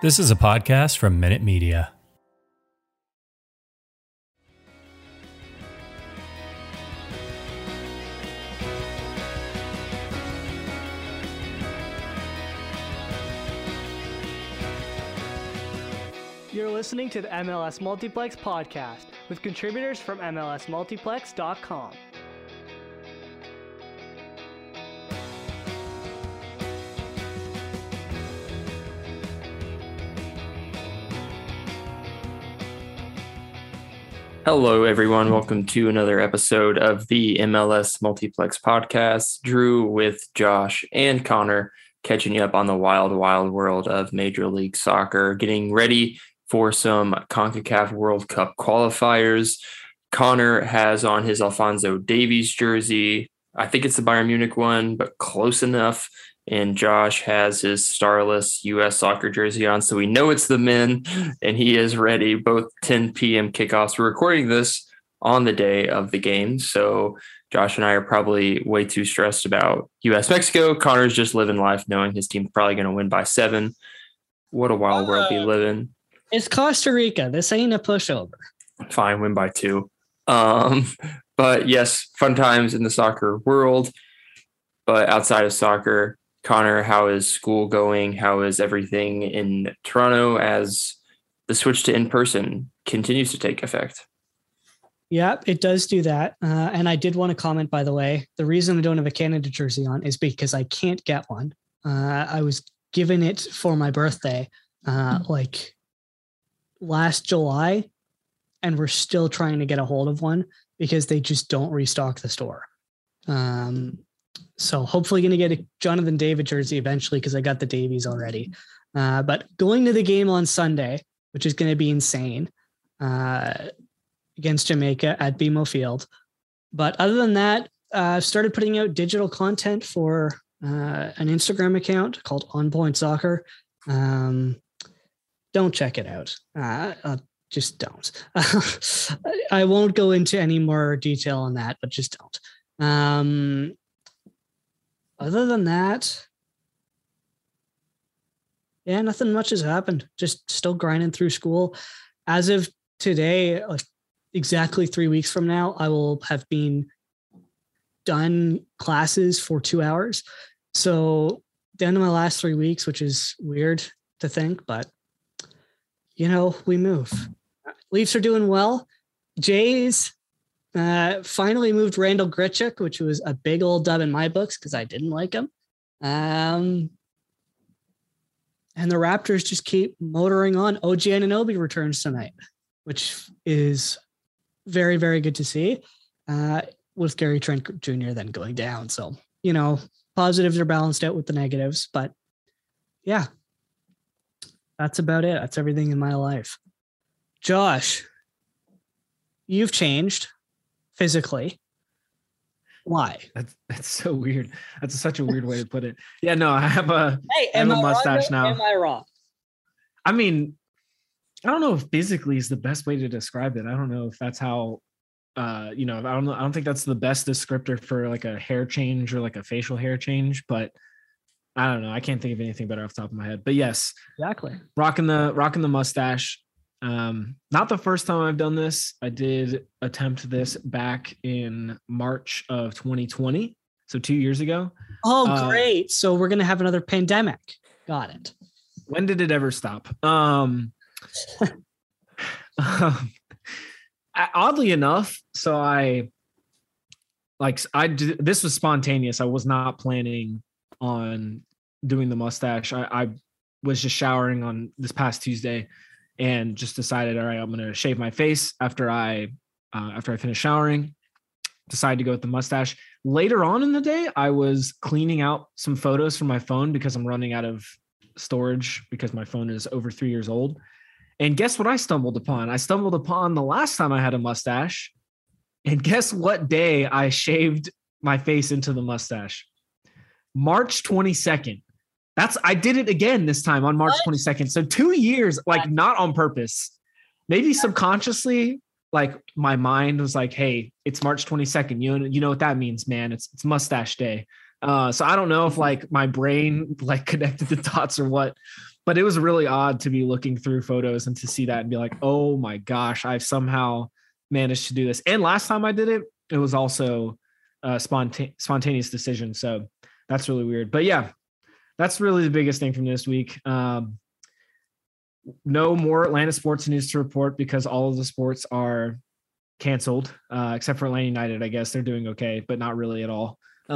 This is a podcast from Minute Media. You're listening to the MLS Multiplex podcast with contributors from MLSmultiplex.com. Hello, everyone. Welcome to another episode of the MLS Multiplex podcast. Drew with Josh and Connor catching you up on the wild, wild world of Major League Soccer, getting ready for some CONCACAF World Cup qualifiers. Connor has on his Alphonso Davies jersey. I think it's the Bayern Munich one, but close enough. And Josh has his starless U.S. soccer jersey on, so we know it's the men, and he is ready. Both 10 p.m. kickoffs. We're recording this on the day of the game, so Josh and I are probably way too stressed about U.S.-Mexico. Connor's just living life knowing his team's probably going to win by 7. What a wild world we live in. It's Costa Rica. This ain't a pushover. Fine, win by 2. But yes, fun times in the soccer world. But outside of soccer, Connor, how is school going? How is everything in Toronto as the switch to in-person continues to take effect? Yeah, it does do that. And I did want to comment, by the way, the reason I don't have a Canada jersey on is because I can't get one. I was given it for my birthday like last July, and we're still trying to get a hold of one because they just don't restock the store. So hopefully going to get a Jonathan David jersey eventually because I got the Davies already. But going to the game on Sunday, which is going to be insane, against Jamaica at BMO Field. But other than that, I've started putting out digital content for an Instagram account called On Point Soccer. Don't check it out. Just don't. I won't go into any more detail on that, but just don't. Other than that, yeah, nothing much has happened. Just still grinding through school. As of today, like exactly 3 weeks from now, I will have been done classes for 2 hours. So down to my last 3 weeks, which is weird to think, but you know, we move. Leafs are doing well. Jays finally moved Randall Grichuk, which was a big old dub in my books because I didn't like him. And the Raptors just keep motoring on. OG Anunoby returns tonight, which is very, very good to see. With Gary Trent Jr. then going down. So, you know, positives are balanced out with the negatives. But yeah, that's about it. That's everything in my life. Josh, you've changed physically. Why? That's so weird. That's such a weird way to put it. Yeah, no, I have a mustache now. Am I wrong? I mean, I don't know if physically is the best way to describe it. I don't know if that's how I don't think that's the best descriptor for like a hair change or like a facial hair change, but I don't know. I can't think of anything better off the top of my head. But yes, exactly. Rocking the mustache. Not the first time I've done this. I did attempt this back in March of 2020. So 2 years ago. Oh, great. So we're going to have another pandemic. Got it. When did it ever stop? Oddly enough, so this was spontaneous. I was not planning on doing the mustache. I was just showering on this past Tuesday and just decided, all right, I'm going to shave my face after I finish showering. Decided to go with the mustache. Later on in the day, I was cleaning out some photos from my phone because I'm running out of storage because my phone is over 3 years old. And guess what I stumbled upon? I stumbled upon the last time I had a mustache. And guess what day I shaved my face into the mustache? March 22nd. I did it again this time on March 22nd. So 2 years, like not on purpose, maybe subconsciously, like my mind was like, hey, it's March 22nd. You know what that means, man. It's mustache day. So I don't know if like my brain like connected the dots or what, But it was really odd to be looking through photos and to see that and be like, oh my gosh, I've somehow managed to do this. And last time I did it, it was also a spontaneous decision. So that's really weird. But yeah, that's really the biggest thing from this week. No more Atlanta sports news to report because all of the sports are canceled, except for Atlanta United. I guess they're doing okay, but not really at all.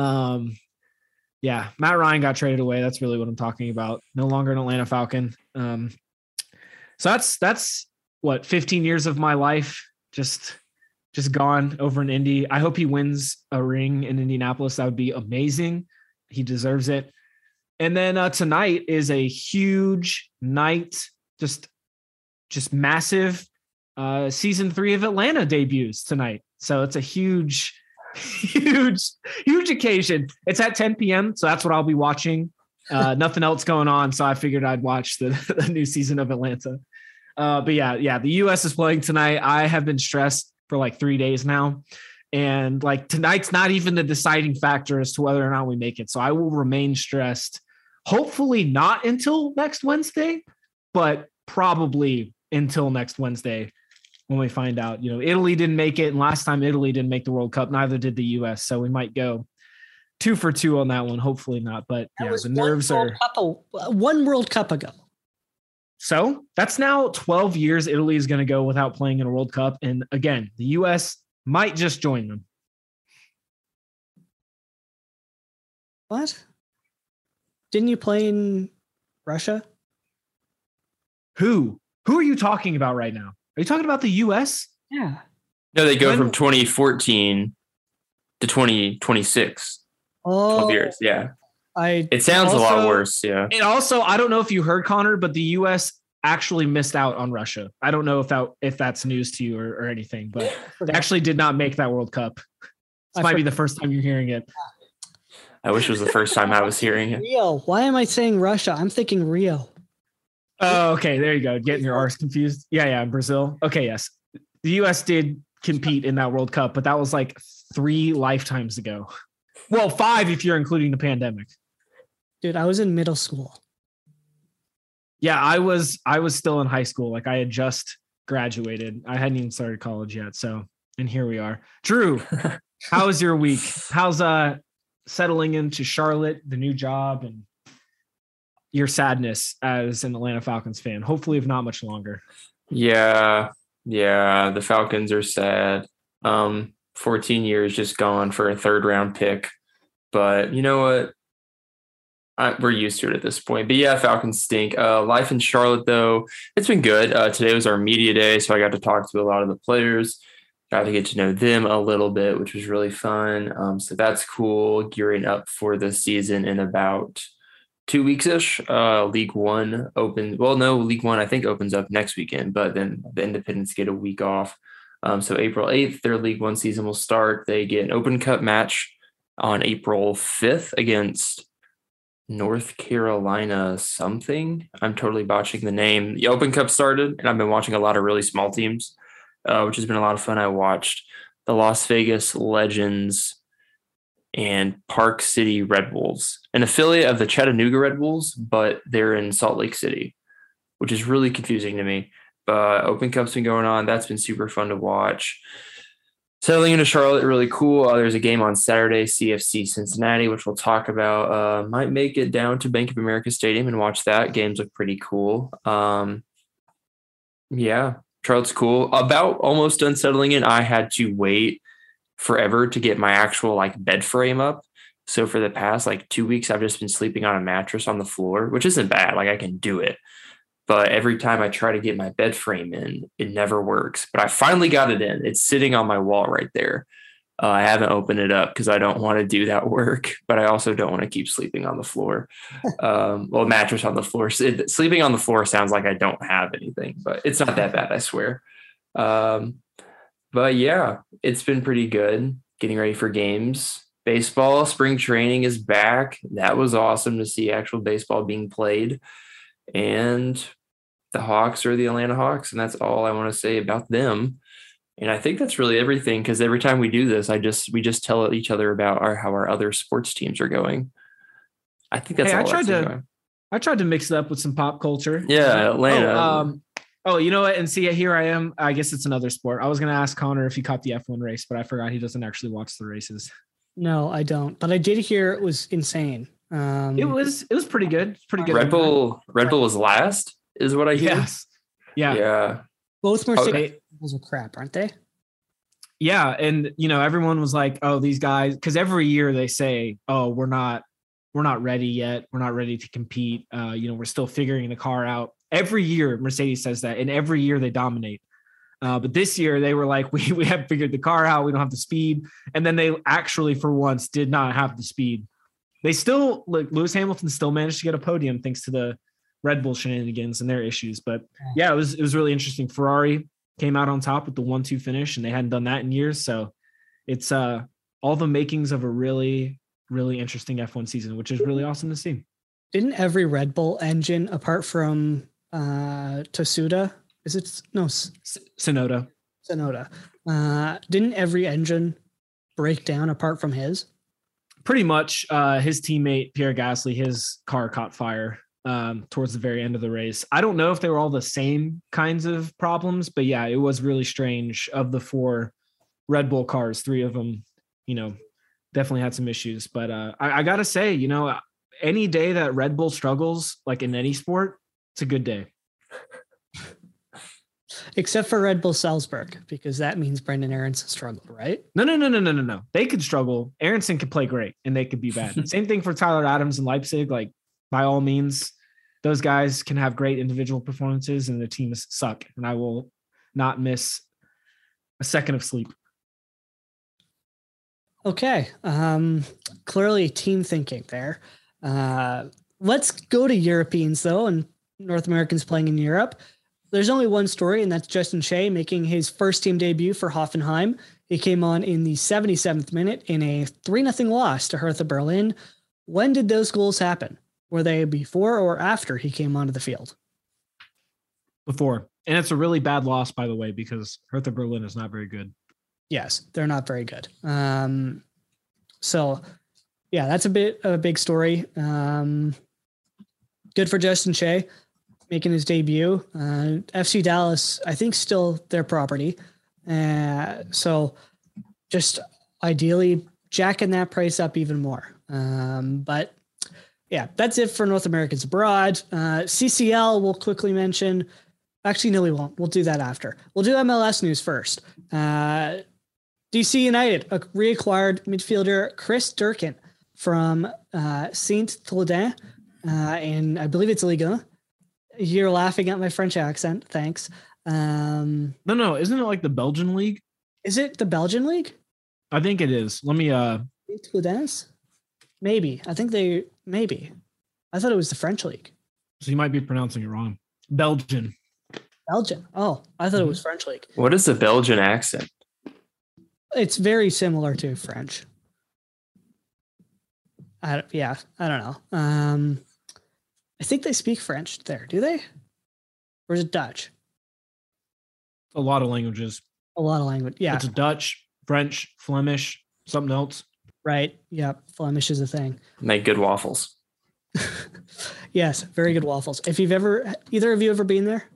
Yeah, Matt Ryan got traded away. That's really what I'm talking about. No longer an Atlanta Falcon. So that's what 15 years of my life just gone over in Indy. I hope he wins a ring in Indianapolis. That would be amazing. He deserves it. And then tonight is a huge night, just massive. Season 3 of Atlanta debuts tonight. So it's a huge occasion. It's at 10 p.m. So that's what I'll be watching. Nothing else going on. So I figured I'd watch the new season of Atlanta. But yeah, the US is playing tonight. I have been stressed for like 3 days now. And like tonight's not even the deciding factor as to whether or not we make it. So I will remain stressed. Hopefully not until next Wednesday, but probably until next Wednesday when we find out. Italy didn't make it. And last time Italy didn't make the World Cup, neither did the US. So we might go 2 for 2 on that one. Hopefully not. But yeah, the nerves are one World Cup ago. So that's now 12 years Italy is going to go without playing in a World Cup. And again, the US might just join them. What? Didn't you play in Russia? Who are you talking about right now? Are you talking about the US? Yeah. No, they go from 2014 to 2026. 12 years. Yeah. It sounds a lot worse. Yeah. And also, I don't know if you heard, Connor, but the US actually missed out on Russia. I don't know if that's news to you or anything, but they actually did not make that World Cup. This might be the first time you're hearing it. I wish it was the first time I was hearing it. Rio. Why am I saying Russia? I'm thinking Rio. Oh, okay. There you go. Getting your R's confused. Yeah. Brazil. Okay. Yes. The US did compete in that World Cup, but that was like 3 lifetimes ago. Well, 5 if you're including the pandemic. Dude, I was in middle school. Yeah, I was still in high school. Like I had just graduated. I hadn't even started college yet. So, and here we are. Drew, how was your week? How's settling into Charlotte, the new job, and your sadness as an Atlanta Falcons fan? Hopefully, if not much longer. Yeah, the Falcons are sad. 14 years just gone for a 3rd round pick. But you know what? We're used to it at this point. But yeah, Falcons stink. Life in Charlotte, though, it's been good. Today was our media day, so I got to talk to a lot of the players. Got to get to know them a little bit, which was really fun. So that's cool. Gearing up for the season in about 2 weeks-ish. League One opens. Well, no, League One I think opens up next weekend, but then the Independents get a week off. So April 8th, their League One season will start. They get an Open Cup match on April 5th against North Carolina something. I'm totally botching the name. The Open Cup started, and I've been watching a lot of really small teams, which has been a lot of fun. I watched the Las Vegas Legends and Park City Red Bulls, an affiliate of the Chattanooga Red Bulls, but they're in Salt Lake City, which is really confusing to me. Open Cup's been going on. That's been super fun to watch. Settling into Charlotte, really cool. There's a game on Saturday, CFC Cincinnati, which we'll talk about. Might make it down to Bank of America Stadium and watch that. Games look pretty cool. Yeah, Charlotte's cool. About almost done settling in. I had to wait forever to get my actual bed frame up. So for the past 2 weeks, I've just been sleeping on a mattress on the floor, which isn't bad. I can do it. But every time I try to get my bed frame in, it never works. But I finally got it in. It's sitting on my wall right there. I haven't opened it up because I don't want to do that work, but I also don't want to keep sleeping on the floor. Mattress on the floor. Sleeping on the floor sounds like I don't have anything, but it's not that bad, I swear. But yeah, it's been pretty good. Getting ready for games. Baseball, spring training is back. That was awesome to see actual baseball being played. And the Hawks are the Atlanta Hawks, and that's all I want to say about them. And I think that's really everything, because every time we do this, we just tell each other about how our other sports teams are going. I think that's all. I tried to mix it up with some pop culture. Yeah, Atlanta. You know what? And see, here I am. I guess it's another sport. I was going to ask Connor if he caught the F1 race, but I forgot he doesn't actually watch the races. No, I don't. But I did hear it was insane. It was pretty good. It's pretty good. Red Bull was last, is what I hear. Yes. Yeah. Yeah. Both Mercedes are crap, aren't they? Yeah. And, everyone was like, oh, these guys, because every year they say, oh, we're not ready yet. We're not ready to compete. We're still figuring the car out. Every year Mercedes says that, and every year they dominate. But this year they were like, we have figured the car out. We don't have the speed. And then they actually, for once, did not have the speed. They still, Lewis Hamilton still managed to get a podium thanks to the Red Bull shenanigans and their issues. But yeah, it was really interesting. Ferrari came out on top with the 1-2 finish, and they hadn't done that in years. So it's all the makings of a really, really interesting F1 season, which is really awesome to see. Didn't every Red Bull engine, apart from Tsunoda, Tsunoda, didn't every engine break down apart from his? Pretty much. His teammate Pierre Gasly, his car caught fire towards the very end of the race. I don't know if they were all the same kinds of problems, but yeah, it was really strange. Of the 4 Red Bull cars, 3 of them, definitely had some issues. But I gotta say, any day that Red Bull struggles, like in any sport, it's a good day. Except for Red Bull Salzburg, because that means Brendan Aronson struggled, right? No. They could struggle. Aronson could play great, and they could be bad. Same thing for Tyler Adams in Leipzig. Like, by all means, those guys can have great individual performances, and the teams suck. And I will not miss a second of sleep. Okay. Clearly team thinking there. Let's go to Europeans, though, and North Americans playing in Europe. There's only one story, and that's Justin Shea making his first team debut for Hoffenheim. He came on in the 77th minute in a 3-0 loss to Hertha Berlin. When did those goals happen? Were they before or after he came onto the field? Before. And it's a really bad loss, by the way, because Hertha Berlin is not very good. Yes, they're not very good. So, yeah, that's a bit of a big story. Good for Justin Shea making his debut. FC Dallas, I think, still their property. So just ideally jacking that price up even more. But yeah, that's it for North Americans abroad. CCL we'll quickly mention. Actually, no, we won't. We'll do that after. We'll do MLS news first. DC United reacquired midfielder Chris Durkin from Saint-Trodin, and I believe it's Ligue 1. You're laughing at my French accent. Thanks. No, isn't it like the Belgian league? Is it the Belgian league? I think it is. Let me maybe. I think maybe. I thought it was the French league. So you might be pronouncing it wrong. Belgian. Oh, I thought it was French league. What is the Belgian accent? It's very similar to French. I don't know. I think they speak French there. Do they? Or is it Dutch? A lot of languages. Yeah. It's Dutch, French, Flemish, something else. Right. Yep. Flemish is a thing. Make good waffles. Yes. Very good waffles. If either of you ever been there?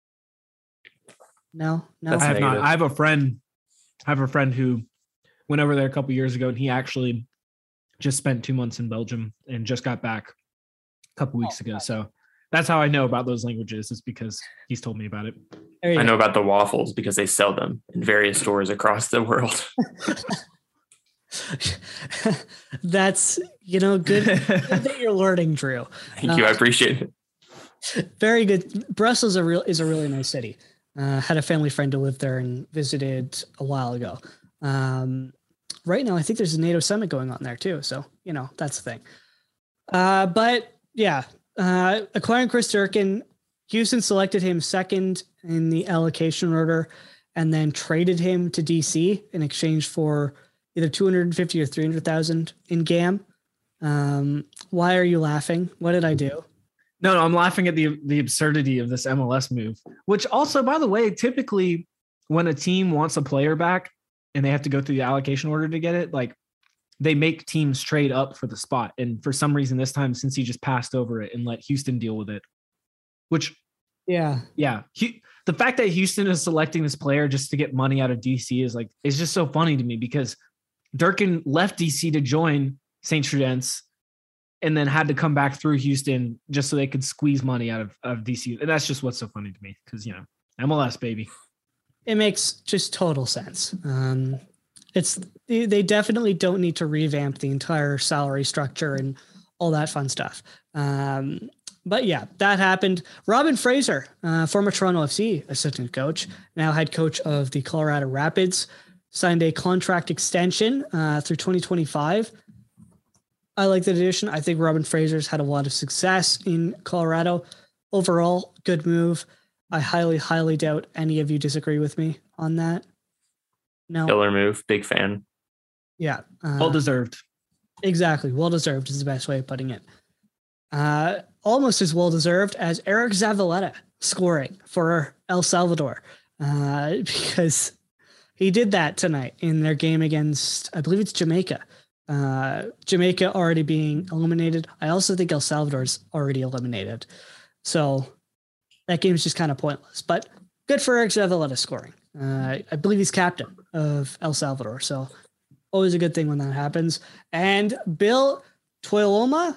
No. I have not. I have a friend who went over there a couple years ago, and he actually just spent 2 months in Belgium and just got back a couple weeks ago. So that's how I know about those languages, is because he's told me about it. I know about the waffles because they sell them in various stores across the world. That's, good that you're learning, Drew. Thank you. I appreciate it. Very good. Brussels is a really nice city. Had a family friend who lived there and visited a while ago. Right now, I think there's a NATO summit going on there too. So, that's the thing. But yeah, acquiring Chris Durkin, Houston selected him second in the allocation order and then traded him to DC in exchange for either 250 or 300,000 in GAM. Why are you laughing? What did I do? No, I'm laughing at the absurdity of this MLS move, which also, by the way, typically when a team wants a player back and they have to go through the allocation order to get it, like they make teams trade up for the spot. And for some reason this time, since he just passed over it and let Houston deal with it, which Yeah. The fact that Houston is selecting this player just to get money out of DC is just so funny to me, because Durkin left DC to join St. Trudence and then had to come back through Houston just so they could squeeze money out of DC. And that's just what's so funny to me, because, MLS, baby. It makes just total sense. They definitely don't need to revamp the entire salary structure and all that fun stuff. But yeah, that happened. Robin Fraser, former Toronto FC assistant coach, now head coach of the Colorado Rapids, signed a contract extension through 2025. I like that addition. I think Robin Fraser's had a lot of success in Colorado. Overall, good move. I highly, highly doubt any of you disagree with me on that. No. Killer move. Big fan. Yeah. Well deserved. Exactly. Well deserved is the best way of putting it. Almost as well deserved as Eric Zavaleta scoring for El Salvador, because he did that tonight in their game against, I believe it's Jamaica. Jamaica already being eliminated. I also think El Salvador's already eliminated. So that game is just kind of pointless, but good for Eric Zavaleta scoring. I believe he's captain of El Salvador. So always a good thing when that happens. And Bill Tuiloma,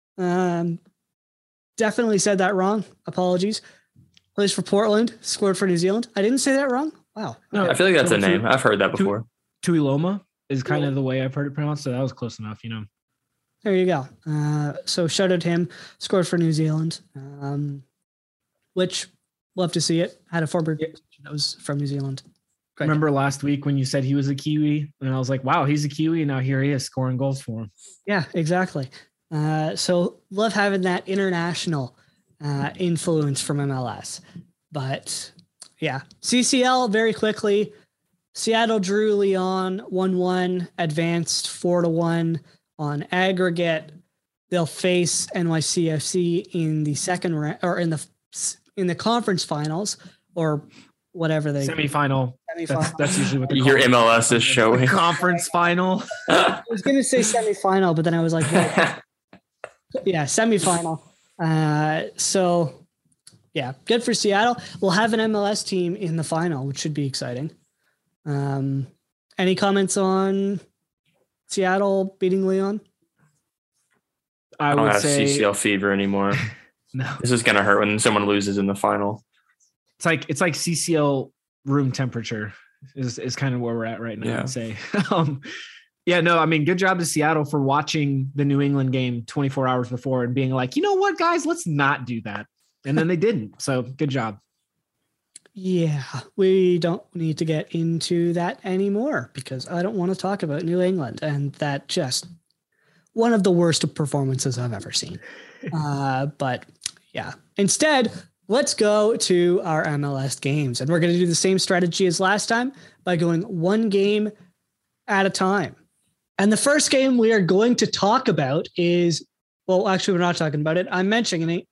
definitely said that wrong. Apologies. Plays for Portland, scored for New Zealand. I didn't say that wrong. Wow. No, I feel like that's a name. I've heard that before. Tuiloma is kind of the way I've heard it pronounced, so that was close enough, There you go. So shout out to him. Scored for New Zealand, which love to see it. Had a former that was from New Zealand. Great. Remember last week when you said he was a Kiwi, and I was like, wow, he's a Kiwi, and now here he is scoring goals for him. Yeah, exactly. So love having that international influence from MLS. But yeah, CCL very quickly. Seattle drew Leon 1-1, advanced 4-1 on aggregate. They'll face NYCFC in the second round, or in the conference finals, or whatever they semifinal. That's usually what your MLS is showing. Conference final. I was going to say semifinal, but then I was like, yeah, semifinal. So yeah, good for Seattle. We'll have an MLS team in the final, which should be exciting. Any comments on Seattle beating Leon? I don't have CCL fever anymore. No, this is gonna hurt when someone loses in the final. It's like CCL room temperature is kind of where we're at right now. Yeah. I'd say. Yeah, no, I mean, good job to Seattle for watching the New England game 24 hours before and being like, you know what, guys, let's not do that. And then they didn't. So good job. Yeah, we don't need to get into that anymore because I don't want to talk about New England and that just one of the worst performances I've ever seen. But yeah, instead, let's go to our MLS games. And we're going to do the same strategy as last time by going one game at a time. And the first game we are going to talk about is, well, actually, we're not talking about it. I'm mentioning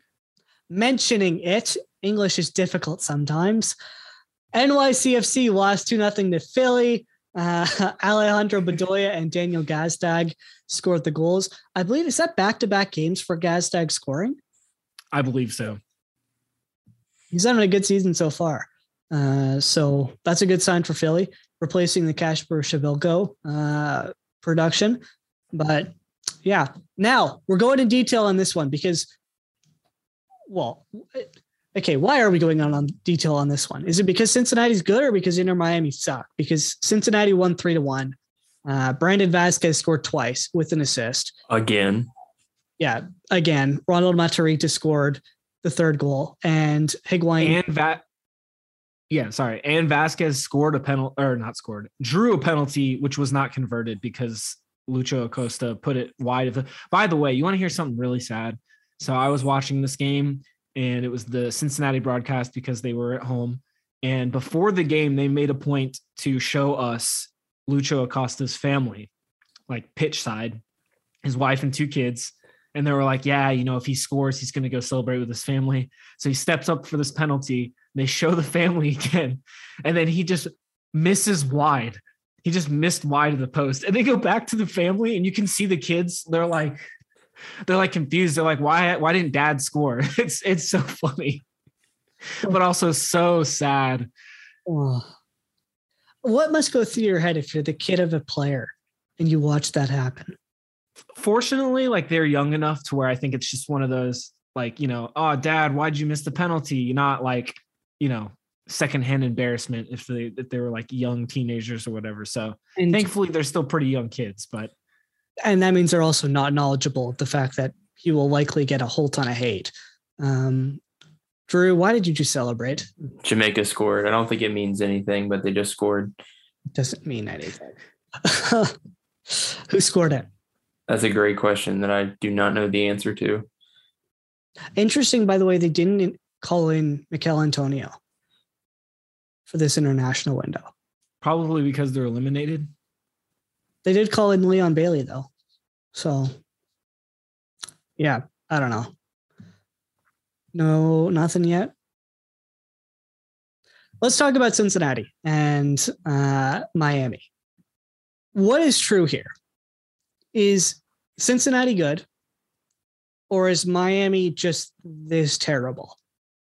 it. English is difficult sometimes. NYCFC lost 2-0 to Philly. Alejandro Bedoya and Daniel Gazdag scored the goals. I believe, is that back-to-back games for Gazdag scoring? I believe so. He's having a good season so far. So that's a good sign for Philly, replacing the Kasper Shabilko production. But yeah, now we're going in detail on this one because, well, okay, why are we going on detail on this one? Is it because Cincinnati's good or because Inter Miami suck? Because Cincinnati won 3-1. Brandon Vasquez scored twice with an assist. Again. Yeah, again. Ronald Matarrita scored the third goal. And Higuain. And Vasquez scored a penalty, or not scored, drew a penalty, which was not converted because Lucho Acosta put it wide. By the way, you want to hear something really sad? So I was watching this game, and it was the Cincinnati broadcast because they were at home. And before the game, they made a point to show us Lucho Acosta's family, like pitch side, his wife and 2 kids. And they were like, yeah, if he scores, he's going to go celebrate with his family. So he steps up for this penalty. They show the family again. And then he just misses wide. He just missed wide of the post. And they go back to the family and you can see the kids. They're like confused. They're like, why didn't dad score? It's so funny, but also so sad. Oh. What must go through your head if you're the kid of a player and you watch that happen? Fortunately, like they're young enough to where I think it's just one of those, like, oh, dad, why'd you miss the penalty? Not like, secondhand embarrassment if they were like young teenagers or whatever. So thankfully they're still pretty young kids, and that means they're also not knowledgeable of the fact that he will likely get a whole ton of hate. Drew, why did you just celebrate? Jamaica scored. I don't think it means anything, but they just scored. It doesn't mean anything. Who scored it? That's a great question that I do not know the answer to. Interesting, by the way, they didn't call in Mikel Antonio for this international window. probably because they're eliminated. They did call in Leon Bailey, though. So, yeah, I don't know. No, nothing yet. Let's talk about Cincinnati and Miami. What is true here? Is Cincinnati good, or is Miami just this terrible?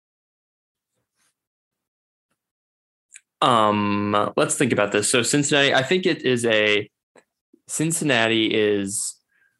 Let's think about this. So Cincinnati, I think it is Cincinnati is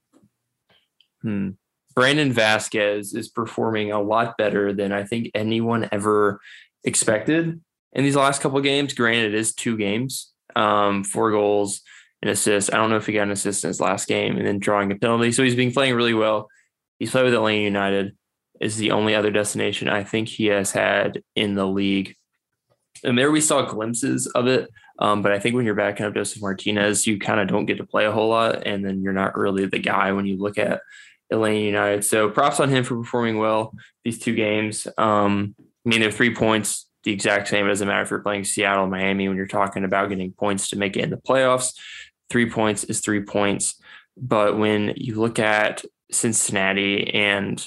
Brandon Vasquez is performing a lot better than I think anyone ever expected in these last couple of games. Granted, it is 2 games, 4 goals, an assist. I don't know if he got an assist in his last game, and then drawing a penalty. So he's been playing really well. He's played with Atlanta United. Is the only other destination I think he has had in the league. And there we saw glimpses of it. But I think when you're backing up Joseph Martinez, you kind of don't get to play a whole lot. And then you're not really the guy when you look at Atlanta United. So props on him for performing well these 2 games. I mean, they're 3 points, the exact same. It doesn't matter if you're playing Seattle, Miami, when you're talking about getting points to make it in the playoffs. 3 points is 3 points. But when you look at Cincinnati and,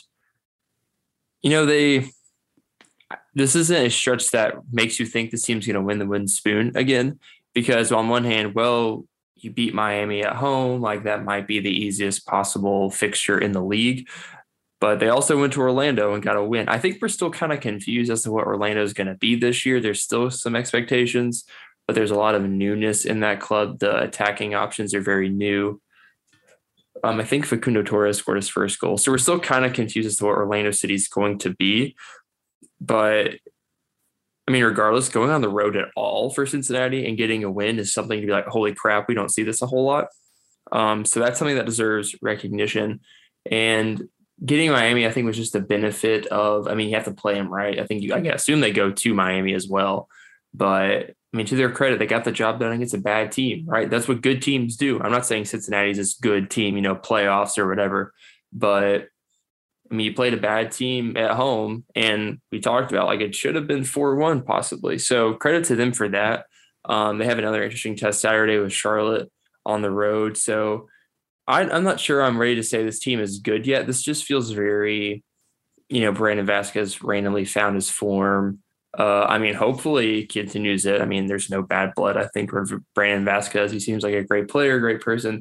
this isn't a stretch that makes you think this team's going to win the wooden spoon again, because on one hand, you beat Miami at home. Like, that might be the easiest possible fixture in the league, but they also went to Orlando and got a win. I think we're still kind of confused as to what Orlando is going to be this year. There's still some expectations, but there's a lot of newness in that club. The attacking options are very new. I think Facundo Torres scored his first goal. So we're still kind of confused as to what Orlando City is going to be. But, I mean, regardless, going on the road at all for Cincinnati and getting a win is something to be like, holy crap, we don't see this a whole lot. So that's something that deserves recognition. And getting Miami, I think, was just the benefit of, you have to play them right. I can assume they go to Miami as well. But, to their credit, they got the job done against a bad team, right? That's what good teams do. I'm not saying Cincinnati's this good team, playoffs or whatever. But, you played a bad team at home, and we talked about, it should have been 4-1 possibly. So credit to them for that. They have another interesting test Saturday with Charlotte on the road. So I'm not sure I'm ready to say this team is good yet. This just feels very, Brandon Vasquez randomly found his form. Hopefully he continues it. There's no bad blood, I think, for Brandon Vasquez. He seems like a great player, great person.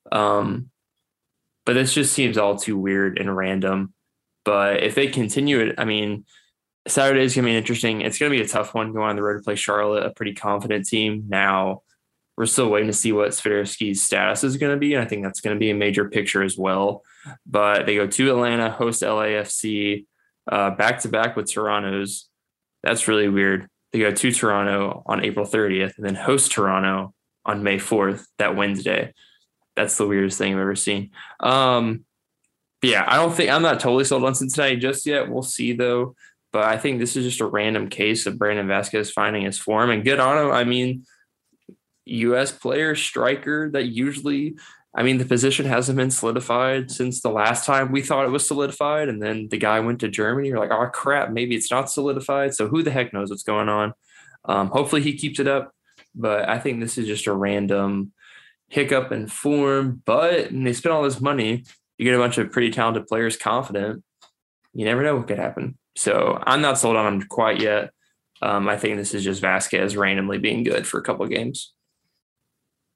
But this just seems all too weird and random. But if they continue it, Saturday is going to be interesting. It's going to be a tough one going on the road to play Charlotte, a pretty confident team. Now, we're still waiting to see what Swiderski's status is going to be. And I think that's going to be a major picture as well. But they go to Atlanta, host LAFC, back-to-back with Toronto's. That's really weird. They go to Toronto on April 30th and then host Toronto on May 4th, that Wednesday. That's the weirdest thing I've ever seen. I'm not totally sold on Cincinnati just yet. We'll see though. But I think this is just a random case of Brandon Vasquez finding his form, and good on him. U.S. player, striker that usually, the position hasn't been solidified since the last time we thought it was solidified. And then the guy went to Germany. You're like, oh crap, maybe it's not solidified. So who the heck knows what's going on? Hopefully he keeps it up. But I think this is just a random hiccup in form, but they spend all this money. You get a bunch of pretty talented players confident. You never know what could happen. So I'm not sold on him quite yet. I think this is just Vasquez randomly being good for a couple of games.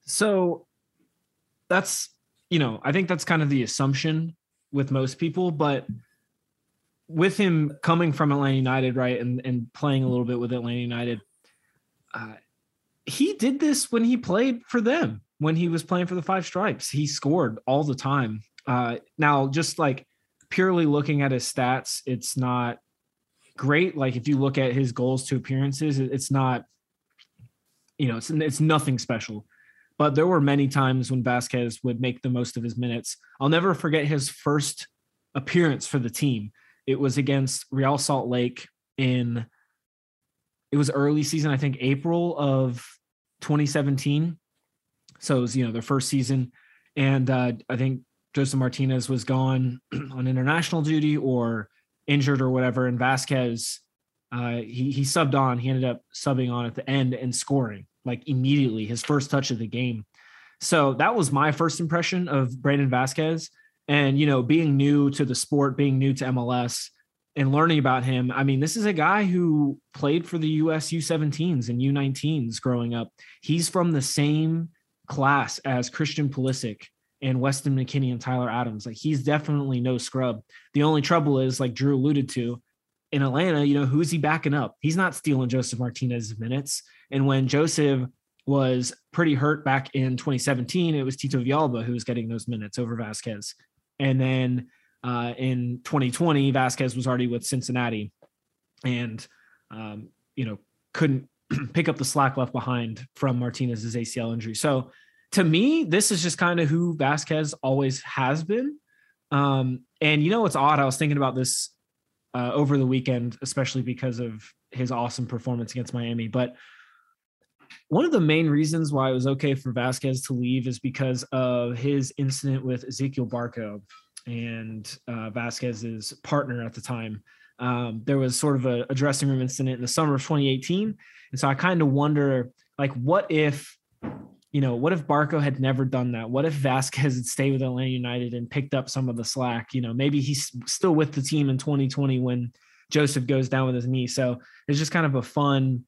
So that's, I think that's kind of the assumption with most people, but with him coming from Atlanta United, right, and playing a little bit with Atlanta United, he did this when he played for them. When he was playing for the Five Stripes, he scored all the time. Now, just like purely looking at his stats, it's not great. Like if you look at his goals to appearances, it's not, it's nothing special. But there were many times when Vasquez would make the most of his minutes. I'll never forget his first appearance for the team. It was against Real Salt Lake it was early season, I think April of 2017. So it was, their first season. And I think Joseph Martinez was gone on international duty or injured or whatever. And Vasquez, he subbed on. He ended up subbing on at the end and scoring like immediately, his first touch of the game. So that was my first impression of Brandon Vasquez. And, being new to the sport, being new to MLS and learning about him. I mean, this is a guy who played for the US U17s and U19s growing up. He's from the same class as Christian Pulisic and Weston McKennie and Tyler Adams. Like he's definitely no scrub. The only trouble is, like Drew alluded to, in Atlanta, who's he backing up? He's not stealing Joseph Martinez's minutes. And when Joseph was pretty hurt back in 2017, it was Tito Villalba who was getting those minutes over Vasquez. And then in 2020, Vasquez was already with Cincinnati and, couldn't pick up the slack left behind from Martinez's ACL injury. So to me, this is just kind of who Vasquez always has been. And what's odd? I was thinking about this over the weekend, especially because of his awesome performance against Miami. But one of the main reasons why it was okay for Vasquez to leave is because of his incident with Ezequiel Barco and Vasquez's partner at the time. There was sort of a dressing room incident in the summer of 2018. And so I kind of wonder, like, what if Barco had never done that? What if Vasquez had stayed with Atlanta United and picked up some of the slack? Maybe he's still with the team in 2020 when Joseph goes down with his knee. So it's just kind of a fun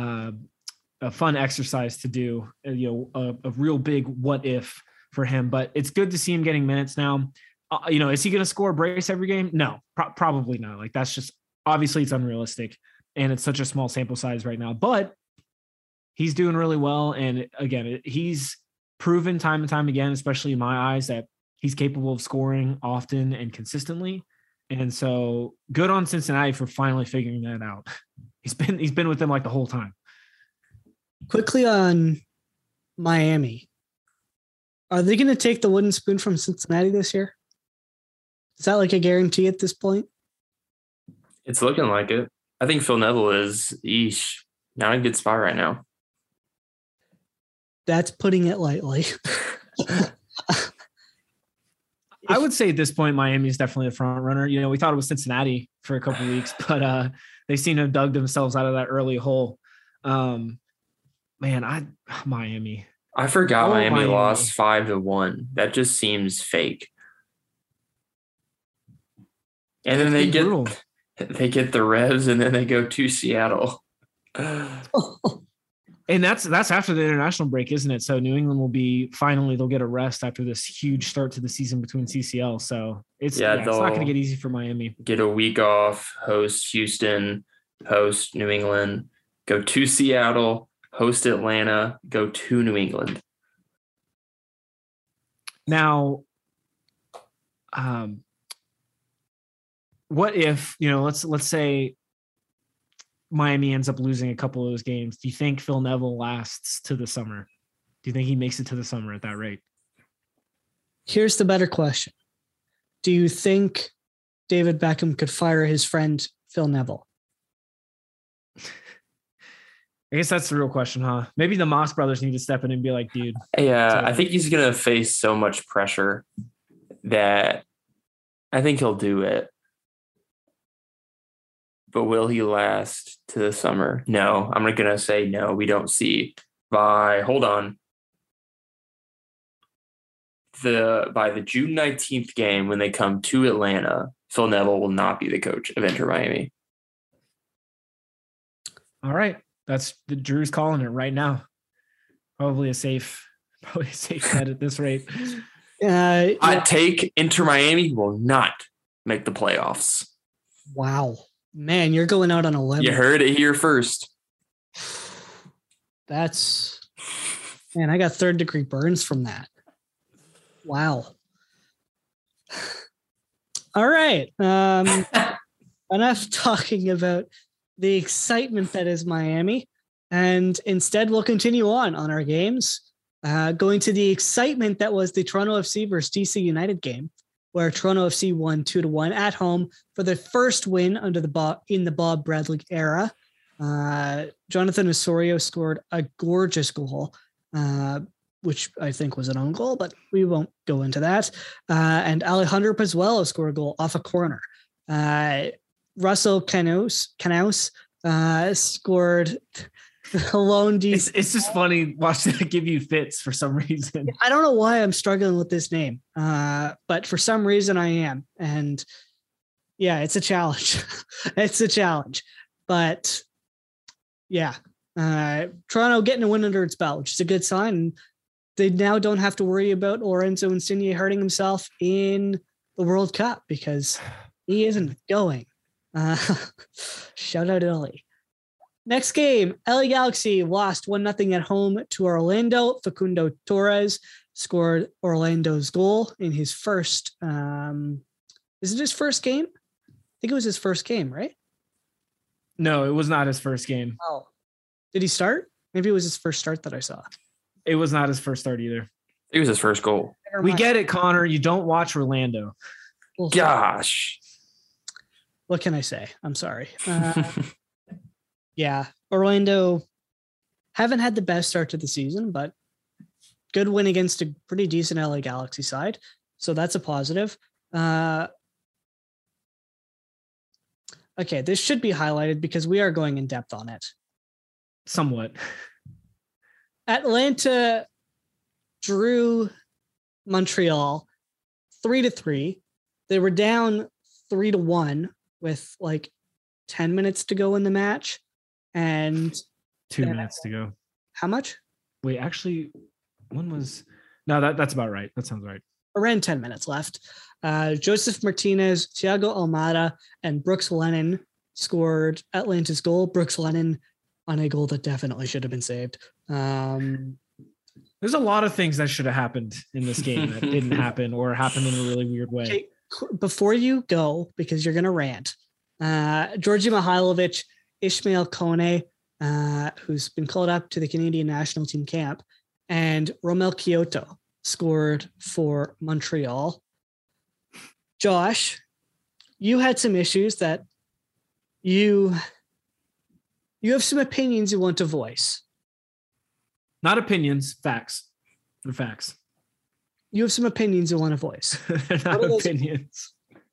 exercise to do, a real big what if for him. But it's good to see him getting minutes now. Is he going to score a brace every game? No, probably not. Like that's just, obviously it's unrealistic and it's such a small sample size right now, but he's doing really well. And again, he's proven time and time again, especially in my eyes, that he's capable of scoring often and consistently. And so good on Cincinnati for finally figuring that out. He's been with them like the whole time. Quickly on Miami. Are they going to take the wooden spoon from Cincinnati this year? Is that like a guarantee at this point? It's looking like it. I think Phil Neville is not in a good spot right now. That's putting it lightly. I would say at this point, Miami is definitely the front runner. We thought it was Cincinnati for a couple of weeks, but they seem to have dug themselves out of that early hole. Miami. I forgot Miami lost 5-1. That just seems fake. And then they get the Revs, and then they go to Seattle. And that's after the international break, isn't it? So New England they'll get a rest after this huge start to the season between CCL. So it's not going to get easy for Miami. Get a week off, host Houston, host New England, go to Seattle, host Atlanta, go to New England. Now, what if, let's say Miami ends up losing a couple of those games. Do you think Phil Neville lasts to the summer? Do you think he makes it to the summer at that rate? Here's the better question. Do you think David Beckham could fire his friend Phil Neville? I guess that's the real question, huh? Maybe the Moss brothers need to step in and be like, dude. Yeah, I think he's going to face so much pressure that I think he'll do it. But will he last to the summer? No, I'm not going to say no. We don't see by the June 19th game when they come to Atlanta, Phil Neville will not be the coach of Inter Miami. All right. That's the Drew's calling it right now. Probably a safe Probably a safe bet at this rate. I take Inter Miami will not make the playoffs. Wow. Man, you're going out on a limb. You heard it here first. Man, I got third-degree burns from that. Wow. All right. Enough talking about the excitement that is Miami. And instead, we'll continue on our games. Going to the excitement that was the Toronto FC versus DC United game, where Toronto FC won 2-1 at home for their first win under in the Bob Bradley era. Jonathan Osorio scored a gorgeous goal, which I think was an own goal, but we won't go into that. And Alejandro Pozuelo scored a goal off a corner. Russell Canouse scored a lone deep. It's just funny watching it give you fits for some reason. I don't know why I'm struggling with this name, but for some reason I am. And yeah, it's a challenge. It's a challenge. But yeah, Toronto getting a win under its belt, which is a good sign. They now don't have to worry about Lorenzo Insigne hurting himself in the World Cup because he isn't going. Shout out Ellie. Next game, LA Galaxy lost 1-0 at home to Orlando. Facundo Torres scored Orlando's goal in his first. Is it his first game? I think it was his first game, right? No, it was not his first game. Oh, did he start? Maybe it was his first start that I saw. It was not his first start either. It was his first goal. We get it, Connor. You don't watch Orlando. Well, Gosh. what can I say? I'm sorry. Yeah, Orlando haven't had the best start to the season, but good win against a pretty decent LA Galaxy side. So that's a positive. Okay, this should be highlighted because we are going in depth on it. Somewhat. Atlanta drew Montreal 3-3. They were down 3-1 with like 10 minutes to go in the match. And 2 minutes to go. How much? Wait, actually, one was that's about right. That sounds right. Around 10 minutes left. Joseph Martinez, Thiago Almada, and Brooks Lennon scored Atlanta's goal. Brooks Lennon on a goal that definitely should have been saved. There's a lot of things that should have happened in this game that didn't happen or happened in a really weird way. Okay, before you go, because you're going to rant, Georgi Mihailovic, Ishmael Kone, who's been called up to the Canadian national team camp, and Romel Kyoto scored for Montreal. Josh, you had some issues that you have some opinions you want to voice. Not opinions, facts. The facts. You have some opinions you want to voice. They're not opinions.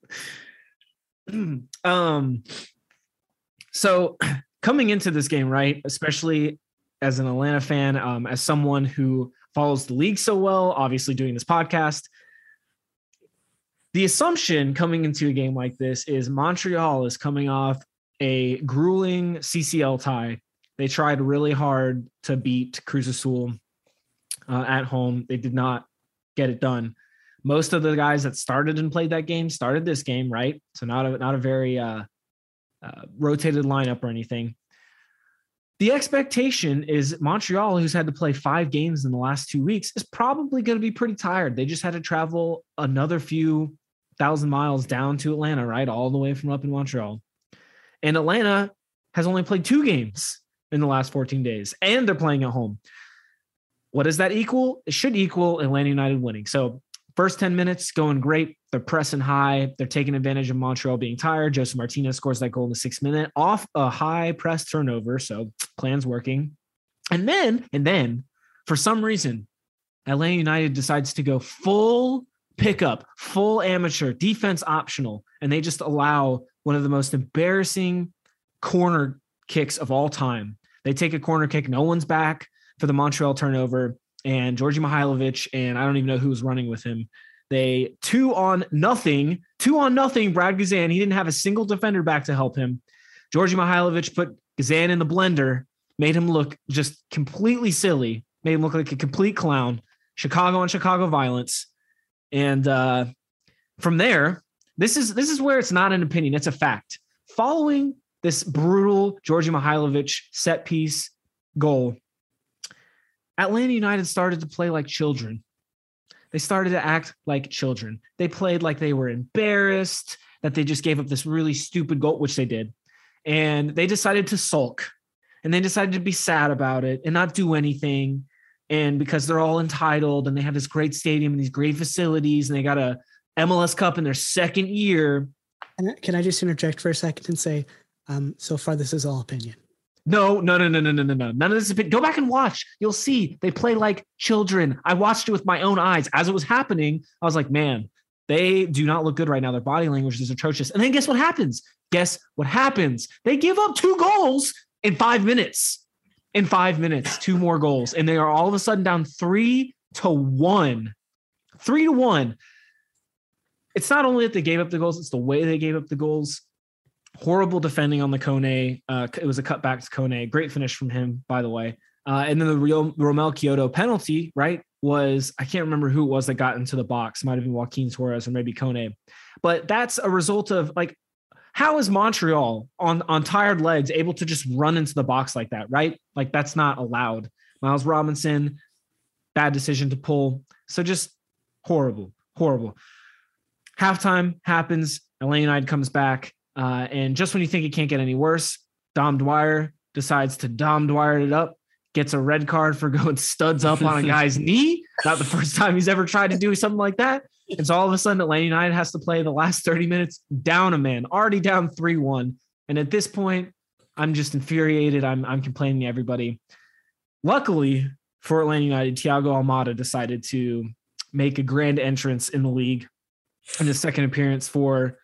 So coming into this game, right, especially as an Atlanta fan, as someone who follows the league so well, obviously doing this podcast, the assumption coming into a game like this is Montreal is coming off a grueling CCL tie. They tried really hard to beat Cruz Azul at home. They did not get it done. Most of the guys that started and played that game started this game, right? So not a very rotated lineup or anything. The expectation is Montreal, who's had to play 5 games in the last 2 weeks, is probably going to be pretty tired. They just had to travel another few thousand miles down to Atlanta, right? All the way from up in Montreal. And Atlanta has only played 2 games in the last 14 days, and they're playing at home. What does that equal? It should equal Atlanta United winning. So first 10 minutes going great. They're pressing high. They're taking advantage of Montreal being tired. Joseph Martinez scores that goal in the 6th minute off a high press turnover. So plan's working. And then for some reason, Atlanta United decides to go full pickup, full amateur, defense optional. And they just allow one of the most embarrassing corner kicks of all time. They take a corner kick. No one's back for the Montreal turnover. And Georgi Mihailovic, and I don't even know who was running with him. They 2-on-0, Brad Guzan. He didn't have a single defender back to help him. Georgi Mihailovic put Guzan in the blender, made him look just completely silly, made him look like a complete clown. Chicago on Chicago violence. And from there, this is where it's not an opinion, it's a fact. Following this brutal Georgi Mihailovic set piece goal, Atlanta United started to play like children. They started to act like children. They played like they were embarrassed that they just gave up this really stupid goal, which they did. And they decided to sulk, and they decided to be sad about it and not do anything. And because they're all entitled and they have this great stadium and these great facilities and they got a MLS Cup in their second year. Can I just interject for a second and say, so far this is all opinion. No. None of this is opinion. Go back and watch. You'll see they play like children. I watched it with my own eyes. As it was happening, I was like, man, they do not look good right now. Their body language is atrocious. And then guess what happens? They give up 2 goals in 5 minutes. 2 more goals. And they are all of a sudden down 3-1. 3-1. It's not only that they gave up the goals, it's the way they gave up the goals. Horrible defending on the Kone. It was a cutback to Kone. Great finish from him, by the way. And then the Romel Kyoto penalty, right, was, I can't remember who it was that got into the box. It might have been Joaquin Torres or maybe Kone. But that's a result of, like, how is Montreal on tired legs able to just run into the box like that, right? Like, that's not allowed. Miles Robinson, bad decision to pull. So just horrible. Halftime happens. Atlanta United comes back. And just when you think it can't get any worse, Dom Dwyer decides to Dom Dwyer it up, gets a red card for going studs up on a guy's knee. Not the first time he's ever tried to do something like that. And so all of a sudden, Atlanta United has to play the last 30 minutes down a man, already down 3-1. And at this point, I'm just infuriated. I'm complaining to everybody. Luckily for Atlanta United, Thiago Almada decided to make a grand entrance in the league in his second appearance for